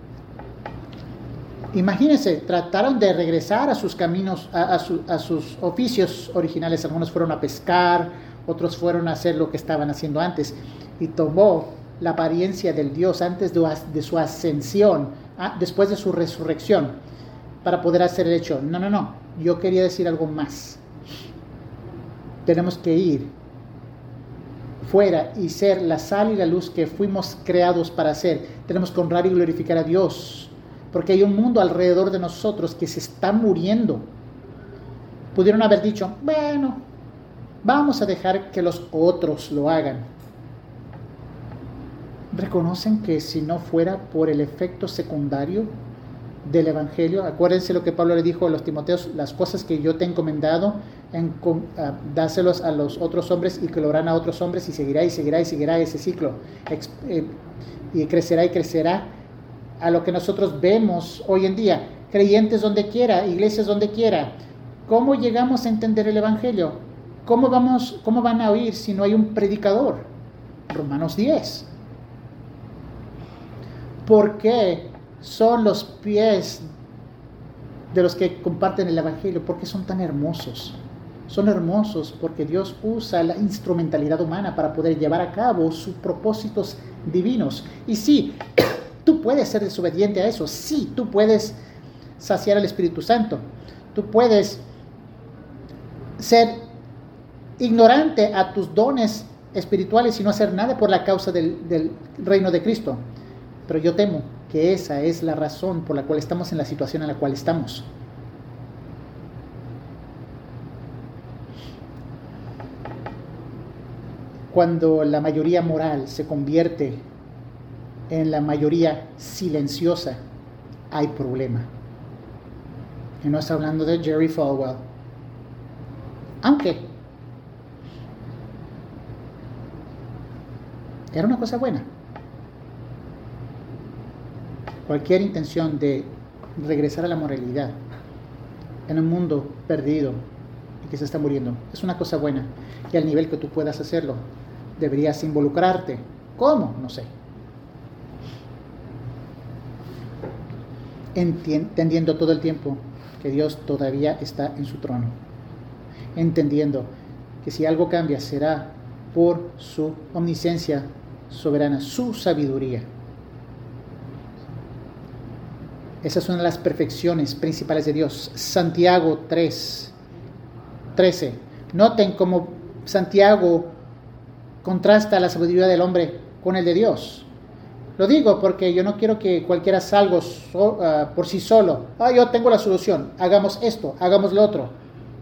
[SPEAKER 1] Imagínense, trataron de regresar a sus caminos, a sus oficios originales. Algunos fueron a pescar, otros fueron a hacer lo que estaban haciendo antes, y tomó la apariencia del Dios antes de su ascensión, después de su resurrección, para poder hacer el hecho. No, yo quería decir algo más. Tenemos que ir fuera y ser la sal y la luz que fuimos creados para ser. Tenemos que honrar y glorificar a Dios, porque hay un mundo alrededor de nosotros que se está muriendo. Pudieron haber dicho, bueno, vamos a dejar que los otros lo hagan. Reconocen que si no fuera por el efecto secundario del Evangelio, acuérdense lo que Pablo le dijo a los Timoteos, las cosas que yo te he encomendado, dáselos a los otros hombres y que lo harán a otros hombres, y seguirá ese ciclo, y crecerá a lo que nosotros vemos hoy en día, creyentes donde quiera, iglesias donde quiera. ¿Cómo llegamos a entender el Evangelio? ¿Cómo van a oír si no hay un predicador? Romanos 10. ¿Por qué son los pies de los que comparten el Evangelio? ¿Por qué son tan hermosos? Son hermosos porque Dios usa la instrumentalidad humana para poder llevar a cabo sus propósitos divinos. Y sí, tú puedes ser desobediente a eso. Sí, tú puedes saciar al Espíritu Santo. Tú puedes ser ignorante a tus dones espirituales y no hacer nada por la causa del reino de Cristo. Pero yo temo que esa es la razón por la cual estamos en la situación en la cual estamos. Cuando la mayoría moral se convierte en la mayoría silenciosa, hay problema. Y no está hablando de Jerry Falwell. Aunque era una cosa buena. Cualquier intención de regresar a la moralidad en un mundo perdido y que se está muriendo es una cosa buena. Y al nivel que tú puedas hacerlo, deberías involucrarte. ¿Cómo? No sé. Entendiendo todo el tiempo que Dios todavía está en su trono. Entendiendo que si algo cambia será por su omnisciencia soberana, su sabiduría. Esa es una de las perfecciones principales de Dios. Santiago 3:13. Noten cómo Santiago contrasta la sabiduría del hombre con el de Dios. Lo digo porque yo no quiero que cualquiera salga por sí solo. Yo tengo la solución. Hagamos esto, hagamos lo otro.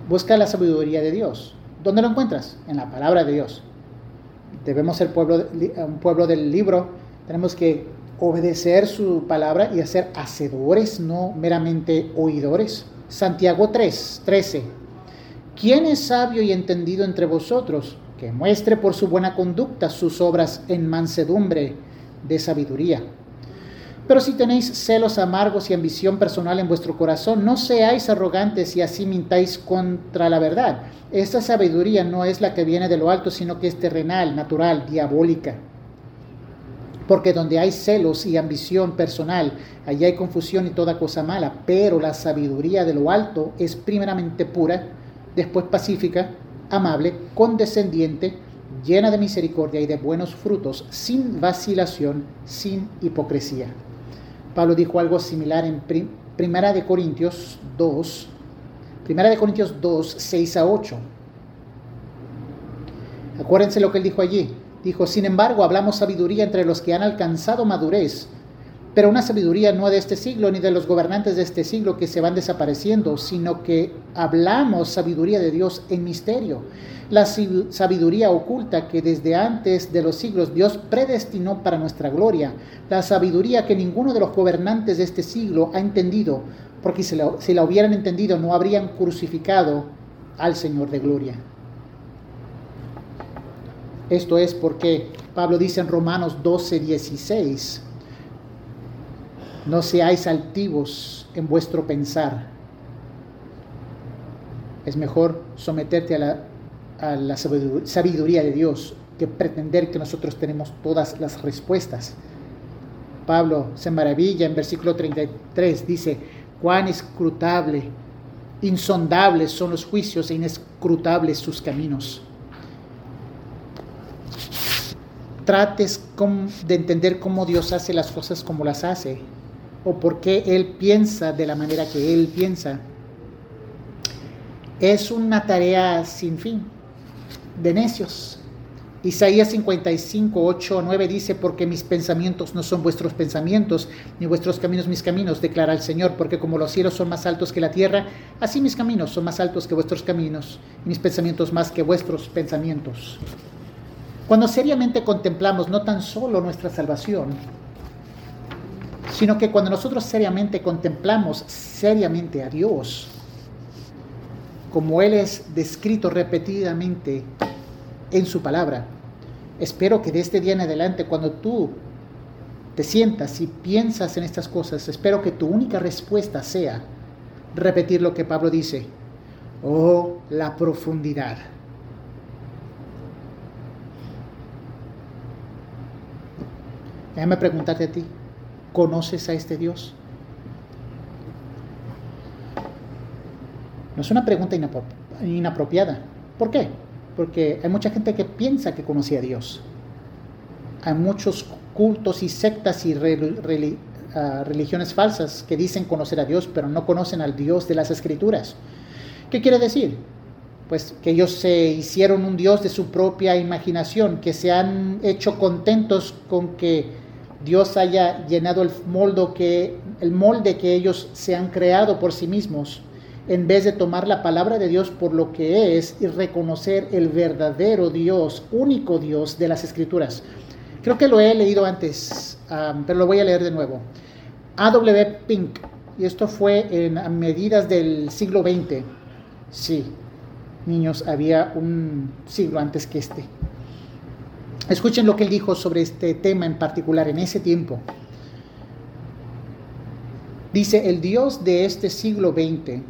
[SPEAKER 1] Busca la sabiduría de Dios. ¿Dónde lo encuentras? En la palabra de Dios. Debemos ser un pueblo del libro. Tenemos que obedecer su palabra y ser hacedores, no meramente oidores. Santiago 3:13. ¿Quién es sabio y entendido entre vosotros? Que muestre por su buena conducta sus obras en mansedumbre de sabiduría. Pero si tenéis celos amargos y ambición personal en vuestro corazón, no seáis arrogantes y así mintáis contra la verdad. Esta sabiduría no es la que viene de lo alto, sino que es terrenal, natural, diabólica. Porque donde hay celos y ambición personal, allí hay confusión y toda cosa mala. Pero la sabiduría de lo alto es primeramente pura, después pacífica, amable, condescendiente, llena de misericordia y de buenos frutos, sin vacilación, sin hipocresía. Pablo dijo algo similar en Primera de Corintios 2, 6-8. Acuérdense lo que él dijo allí. Dijo, sin embargo, hablamos sabiduría entre los que han alcanzado madurez, pero una sabiduría no de este siglo ni de los gobernantes de este siglo que se van desapareciendo, sino que hablamos sabiduría de Dios en misterio. La sabiduría oculta que desde antes de los siglos Dios predestinó para nuestra gloria. La sabiduría que ninguno de los gobernantes de este siglo ha entendido, porque si la hubieran entendido no habrían crucificado al Señor de gloria. Esto es porque Pablo dice en Romanos 12:16, no seáis altivos en vuestro pensar. Es mejor someterte a la sabiduría de Dios que pretender que nosotros tenemos todas las respuestas. Pablo se maravilla en versículo 33, dice, cuán escrutable, insondables son los juicios e inescrutables sus caminos. Trates de entender cómo Dios hace las cosas como las hace, o por qué Él piensa de la manera que Él piensa. Es una tarea sin fin, de necios. Isaías 55:8-9 dice, porque mis pensamientos no son vuestros pensamientos, ni vuestros caminos mis caminos, declara el Señor, porque como los cielos son más altos que la tierra, así mis caminos son más altos que vuestros caminos, y mis pensamientos más que vuestros pensamientos. Cuando seriamente contemplamos no tan solo nuestra salvación, sino que cuando nosotros seriamente contemplamos seriamente a Dios, como Él es descrito repetidamente en su palabra, espero que de este día en adelante, cuando tú te sientas y piensas en estas cosas, espero que tu única respuesta sea repetir lo que Pablo dice, oh, la profundidad. Déjame preguntarte a ti, ¿conoces a este Dios? No es una pregunta inapropiada. ¿Por qué? Porque hay mucha gente que piensa que conocía a Dios. Hay muchos cultos y sectas y religiones falsas que dicen conocer a Dios, pero no conocen al Dios de las Escrituras. ¿Qué quiere decir? Pues que ellos se hicieron un Dios de su propia imaginación, que se han hecho contentos con que Dios haya llenado el molde que ellos se han creado por sí mismos, en vez de tomar la palabra de Dios por lo que es y reconocer el verdadero Dios, único Dios de las Escrituras. Creo que lo he leído antes, pero lo voy a leer de nuevo. A.W. Pink, y esto fue a medidas del siglo XX. Sí, niños, había un siglo antes que este. Escuchen lo que él dijo sobre este tema en particular en ese tiempo. Dice, el Dios de este siglo XX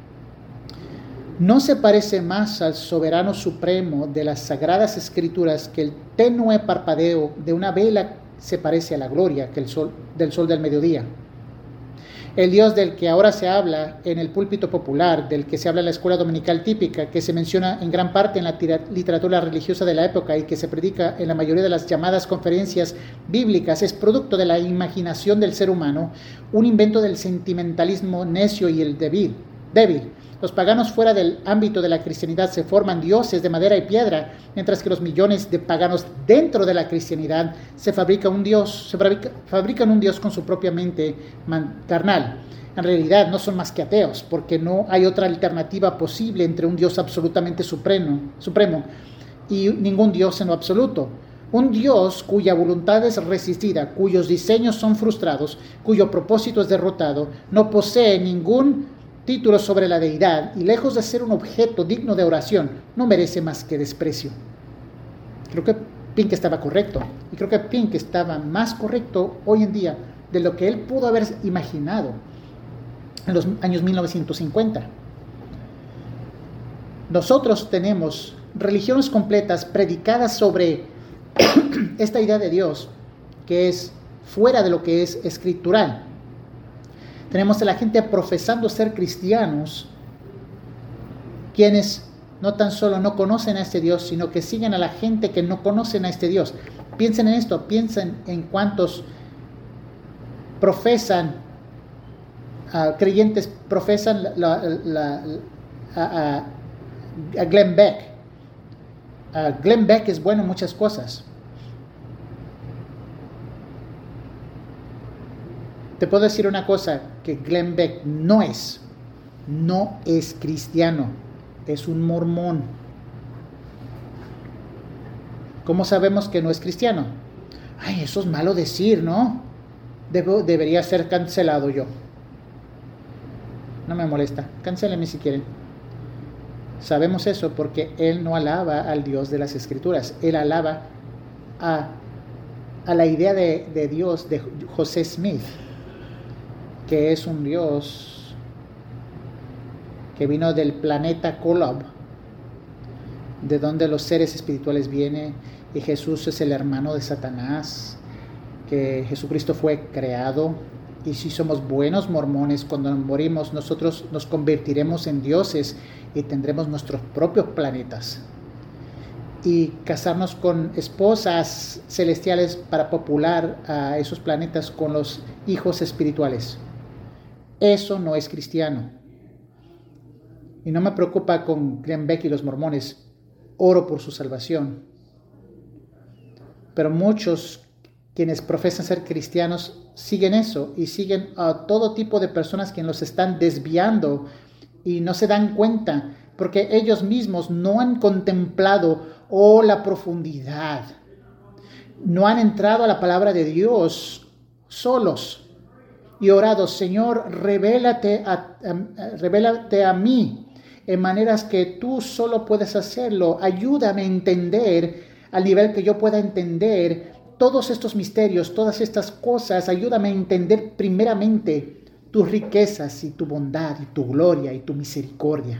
[SPEAKER 1] no se parece más al soberano supremo de las sagradas escrituras que el tenue parpadeo de una vela se parece a la gloria del sol del mediodía. El Dios del que ahora se habla en el púlpito popular, del que se habla en la escuela dominical típica, que se menciona en gran parte en la literatura religiosa de la época y que se predica en la mayoría de las llamadas conferencias bíblicas, es producto de la imaginación del ser humano, un invento del sentimentalismo necio y el débil. débil. Los paganos fuera del ámbito de la cristianidad se forman dioses de madera y piedra, mientras que los millones de paganos dentro de la cristianidad fabrican un Dios con su propia mente carnal. En realidad no son más que ateos, porque no hay otra alternativa posible entre un Dios absolutamente supremo y ningún Dios en lo absoluto. Un Dios cuya voluntad es resistida, cuyos diseños son frustrados, cuyo propósito es derrotado, no posee ningún título sobre la deidad y lejos de ser un objeto digno de oración, no merece más que desprecio. Creo que Pink estaba correcto, y creo que Pink estaba más correcto hoy en día de lo que él pudo haber imaginado en los años 1950. Nosotros tenemos religiones completas predicadas sobre esta idea de Dios que es fuera de lo que es escritural. Tenemos a la gente profesando ser cristianos, quienes no tan solo no conocen a este Dios, sino que siguen a la gente que no conocen a este Dios. Piensen en esto, piensen en cuántos profesan, creyentes profesan a Glenn Beck. Glenn Beck es bueno en muchas cosas. Te puedo decir una cosa que Glenn Beck no es cristiano, es un mormón. ¿Cómo sabemos que no es cristiano? Ay, eso es malo decir, ¿no? Debería ser cancelado yo. No me molesta, cancélenme si quieren. Sabemos eso porque él no alaba al Dios de las Escrituras, él alaba a la idea de Dios de José Smith, que es un Dios que vino del planeta Kolob, de donde los seres espirituales vienen, y Jesús es el hermano de Satanás, que Jesucristo fue creado, y si somos buenos mormones, cuando morimos nosotros nos convertiremos en dioses y tendremos nuestros propios planetas, y casarnos con esposas celestiales para popular a esos planetas con los hijos espirituales. Eso no es cristiano. Y no me preocupa con Glenn Beck y los mormones. Oro por su salvación. Pero muchos quienes profesan ser cristianos siguen eso y siguen a todo tipo de personas que los están desviando y no se dan cuenta porque ellos mismos no han contemplado la profundidad. No han entrado a la palabra de Dios solos y orado: Señor, revélate a mí en maneras que tú solo puedes hacerlo. Ayúdame a entender al nivel que yo pueda entender todos estos misterios, todas estas cosas. Ayúdame a entender primeramente tus riquezas y tu bondad y tu gloria y tu misericordia.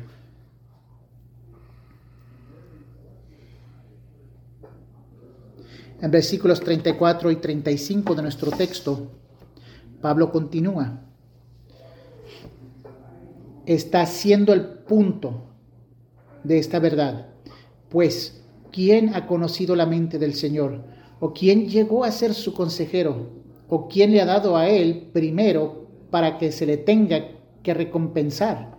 [SPEAKER 1] En versículos 34 y 35 de nuestro texto, Pablo continúa. Está haciendo el punto de esta verdad. Pues, ¿quién ha conocido la mente del Señor? ¿O quién llegó a ser su consejero? ¿O quién le ha dado a él primero para que se le tenga que recompensar?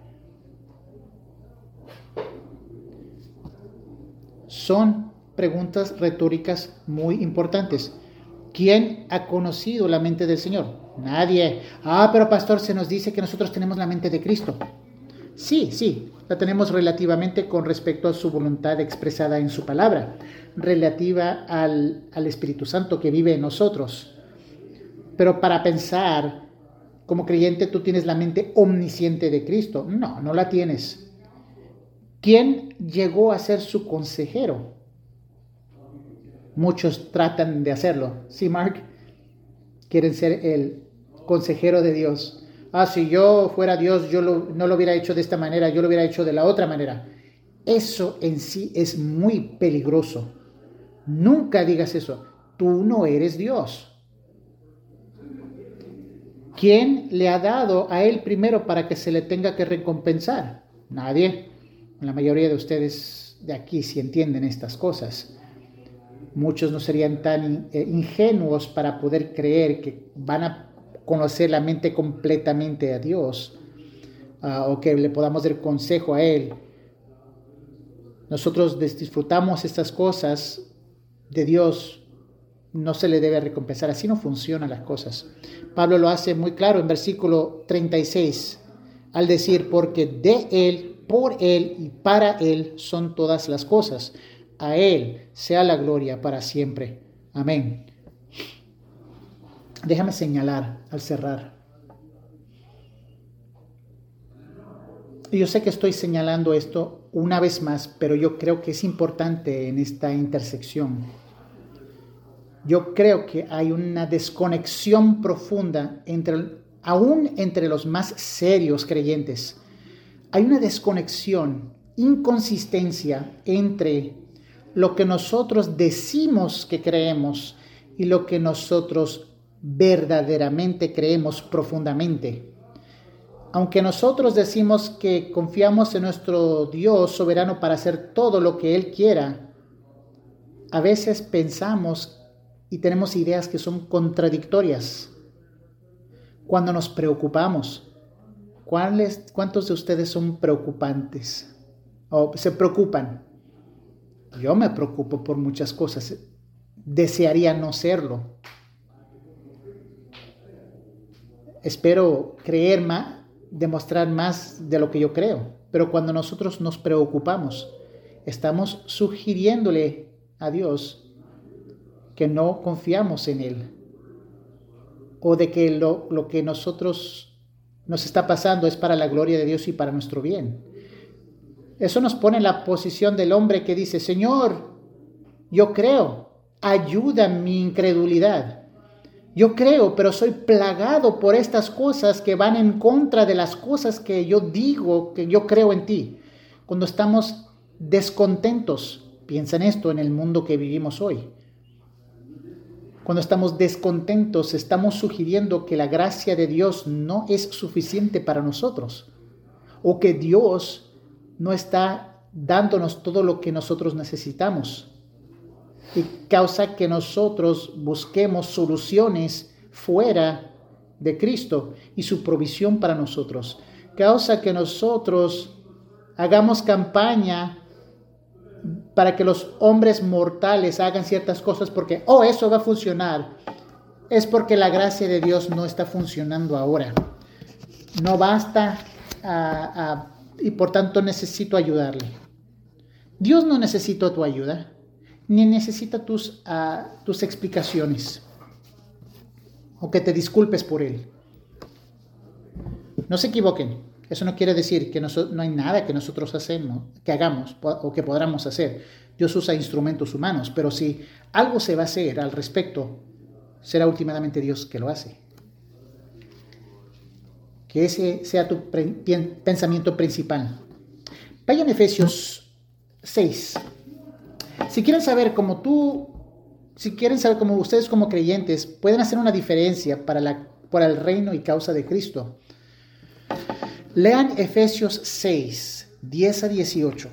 [SPEAKER 1] Son preguntas retóricas muy importantes. ¿Quién ha conocido la mente del Señor? Nadie. Pero pastor, se nos dice que nosotros tenemos la mente de Cristo. Sí, la tenemos relativamente con respecto a su voluntad expresada en su palabra, relativa al Espíritu Santo que vive en nosotros. Pero para pensar, como creyente, tú tienes la mente omnisciente de Cristo. No la tienes. ¿Quién llegó a ser su consejero? Muchos tratan de hacerlo. Sí, Mark, quieren ser el consejero de Dios. Si yo fuera Dios, yo no lo hubiera hecho de esta manera, yo lo hubiera hecho de la otra manera. Eso en sí es muy peligroso. Nunca digas eso. Tú no eres Dios. ¿Quién le ha dado a él primero para que se le tenga que recompensar? Nadie. La mayoría de ustedes de aquí sí entienden estas cosas. Muchos no serían tan ingenuos para poder creer que van a conocer la mente completamente a Dios. o que le podamos dar consejo a Él. Nosotros disfrutamos estas cosas de Dios, no se le debe recompensar. Así no funcionan las cosas. Pablo lo hace muy claro en versículo 36, al decir, porque de Él, por Él y para Él son todas las cosas. A Él sea la gloria para siempre. Amén. Déjame señalar al cerrar. Yo sé que estoy señalando esto una vez más, pero yo creo que es importante en esta intersección. Yo creo que hay una desconexión profunda aún entre los más serios creyentes. Hay una desconexión, inconsistencia entre lo que nosotros decimos que creemos y lo que nosotros verdaderamente creemos profundamente. Aunque nosotros decimos que confiamos en nuestro Dios soberano para hacer todo lo que Él quiera, a veces pensamos y tenemos ideas que son contradictorias. Cuando nos preocupamos, ¿cuántos de ustedes son preocupantes o se preocupan? Yo me preocupo por muchas cosas. Desearía no serlo. Espero creer más, demostrar más de lo que yo creo. Pero cuando nosotros nos preocupamos, estamos sugiriéndole a Dios que no confiamos en Él. O de que lo que nos está pasando es para la gloria de Dios y para nuestro bien. Eso nos pone en la posición del hombre que dice, Señor, yo creo, ayuda mi incredulidad. Yo creo, pero soy plagado por estas cosas que van en contra de las cosas que yo digo, que yo creo en ti. Cuando estamos descontentos, piensa en esto, en el mundo que vivimos hoy. Cuando estamos descontentos, estamos sugiriendo que la gracia de Dios no es suficiente para nosotros, o que Dios no está dándonos todo lo que nosotros necesitamos. Y causa que nosotros busquemos soluciones fuera de Cristo y su provisión para nosotros. Causa que nosotros hagamos campaña para que los hombres mortales hagan ciertas cosas porque, eso va a funcionar. Es porque la gracia de Dios no está funcionando ahora. No basta y por tanto necesito ayudarle. Dios no necesita tu ayuda, ni necesita tus explicaciones o que te disculpes por Él. No se equivoquen. Eso no quiere decir que no hay nada que nosotros hagamos o que podamos hacer. Dios usa instrumentos humanos, pero si algo se va a hacer al respecto, será últimamente Dios que lo hace. Que ese sea tu pensamiento principal. Vayan a Efesios 6. Si quieren saber cómo ustedes como creyentes pueden hacer una diferencia para el reino y causa de Cristo, lean Efesios 6, 10 a 18.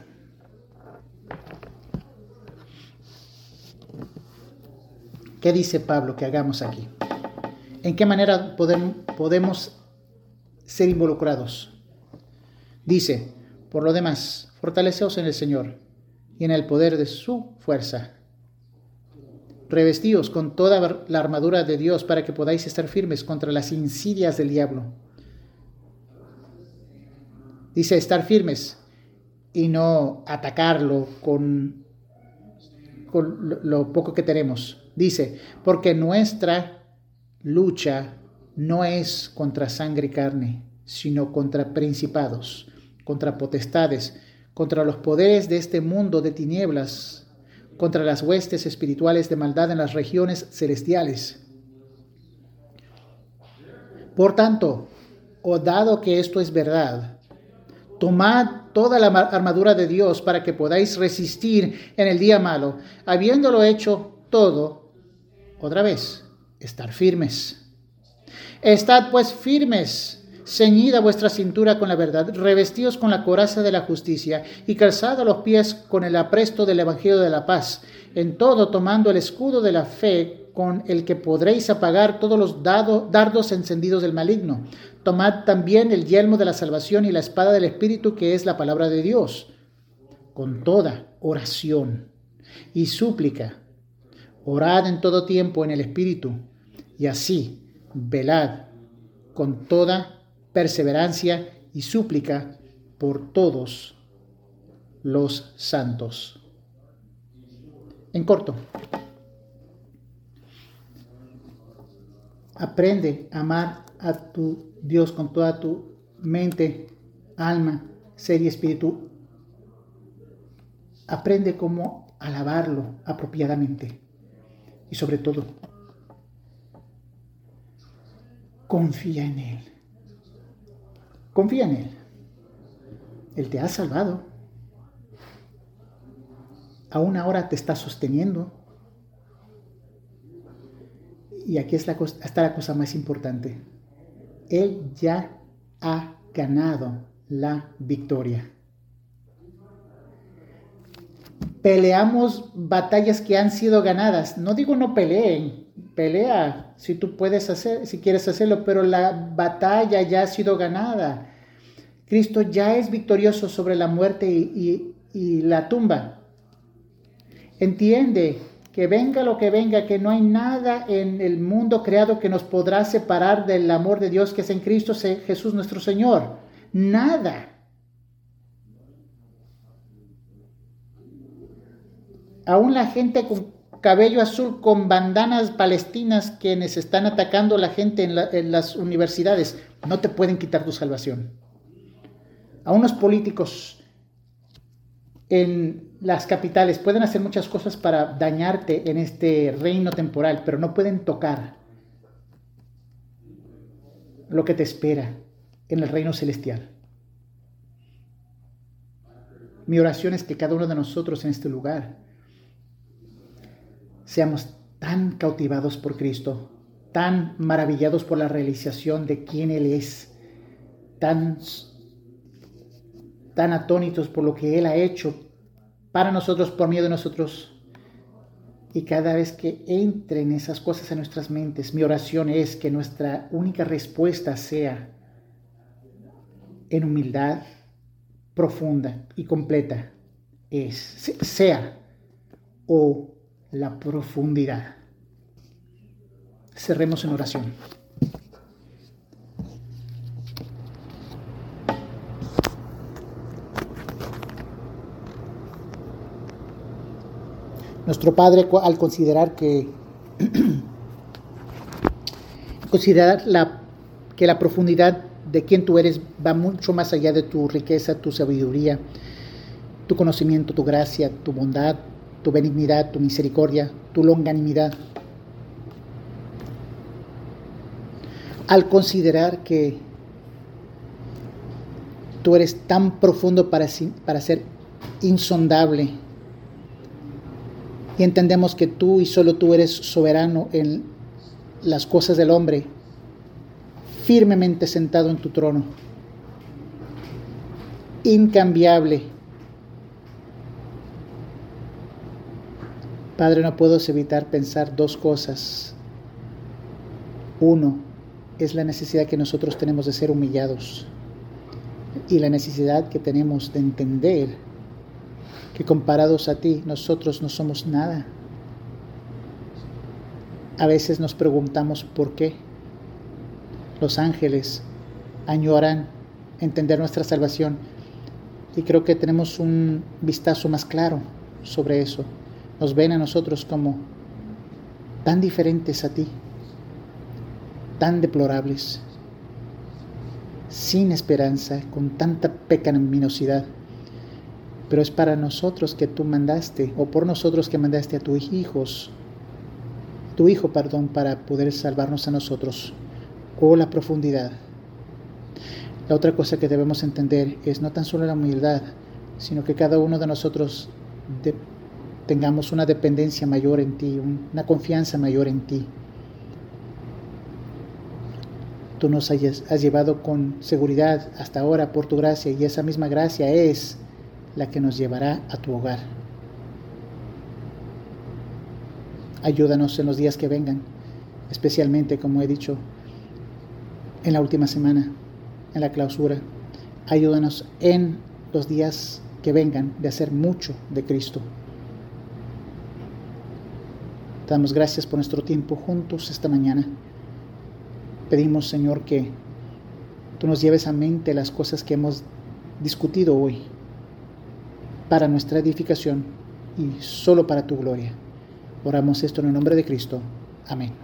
[SPEAKER 1] ¿Qué dice Pablo que hagamos aquí? ¿En qué manera podemos ser involucrados? Dice, por lo demás, fortaleceos en el Señor y en el poder de su fuerza. Revestíos con toda la armadura de Dios para que podáis estar firmes contra las insidias del diablo. Dice estar firmes y no atacarlo con lo poco que tenemos. Dice, porque nuestra lucha no es contra sangre y carne, sino contra principados, contra potestades, contra los poderes de este mundo de tinieblas, contra las huestes espirituales de maldad en las regiones celestiales. Por tanto, dado que esto es verdad, tomad toda la armadura de Dios para que podáis resistir en el día malo, habiéndolo hecho todo, otra vez, estar firmes. Estad pues firmes, ceñida vuestra cintura con la verdad, revestidos con la coraza de la justicia y calzado los pies con el apresto del evangelio de la paz, en todo tomando el escudo de la fe con el que podréis apagar todos los dardos encendidos del maligno. Tomad también el yelmo de la salvación y la espada del Espíritu, que es la palabra de Dios, con toda oración y súplica. Orad en todo tiempo en el Espíritu, y así velad con toda perseverancia y súplica por todos los santos. En corto, aprende a amar a tu Dios con toda tu mente, alma, ser y espíritu. Aprende cómo alabarlo apropiadamente. Y sobre todo, confía en Él. Confía en Él. Él te ha salvado. Aún ahora te está sosteniendo. Y aquí está la cosa más importante. Él ya ha ganado la victoria. Peleamos batallas que han sido ganadas. No digo no peleen. Pelea si tú puedes hacer, si quieres hacerlo, pero la batalla ya ha sido ganada. Cristo ya es victorioso sobre la muerte y la tumba. Entiende que venga lo que venga, que no hay nada en el mundo creado que nos podrá separar del amor de Dios que es en Cristo Jesús nuestro Señor. Nada. Aún la gente con cabello azul, con bandanas palestinas, quienes están atacando a la gente en las universidades, no te pueden quitar tu salvación. Aún los políticos en las capitales pueden hacer muchas cosas para dañarte en este reino temporal, pero no pueden tocar lo que te espera en el reino celestial. Mi oración es que cada uno de nosotros en este lugar seamos tan cautivados por Cristo, tan maravillados por la realización de quién Él es, tan atónitos por lo que Él ha hecho para nosotros, por medio de nosotros. Y cada vez que entren esas cosas en nuestras mentes, mi oración es que nuestra única respuesta sea en humildad profunda y completa, sea la profundidad. Cerremos en oración. Nuestro Padre, al considerar que la profundidad de quién tú eres va mucho más allá de tu riqueza, tu sabiduría, tu conocimiento, tu gracia, tu bondad, tu benignidad, tu misericordia, tu longanimidad. Al considerar que tú eres tan profundo para ser insondable, y entendemos que tú y solo tú eres soberano en las cosas del hombre, firmemente sentado en tu trono, incambiable. Padre, no puedo evitar pensar dos cosas. Uno, es la necesidad que nosotros tenemos de ser humillados y la necesidad que tenemos de entender que comparados a ti, nosotros no somos nada. A veces nos preguntamos por qué. Los ángeles añoran entender nuestra salvación y creo que tenemos un vistazo más claro sobre eso. Nos ven a nosotros como tan diferentes a ti, tan deplorables, sin esperanza, con tanta pecaminosidad. Pero es para nosotros que tú mandaste, o por nosotros que mandaste a tu hijo, para poder salvarnos a nosotros. La profundidad. La otra cosa que debemos entender es no tan solo la humildad, sino que cada uno de nosotros tengamos una dependencia mayor en ti, una confianza mayor en ti. Tú nos has llevado con seguridad hasta ahora por tu gracia, y esa misma gracia es la que nos llevará a tu hogar. Ayúdanos en los días que vengan, especialmente, como he dicho, en la última semana, en la clausura. Ayúdanos en los días que vengan de hacer mucho de Cristo. Te damos gracias por nuestro tiempo juntos esta mañana. Pedimos, Señor, que tú nos lleves a mente las cosas que hemos discutido hoy para nuestra edificación y solo para tu gloria. Oramos esto en el nombre de Cristo. Amén.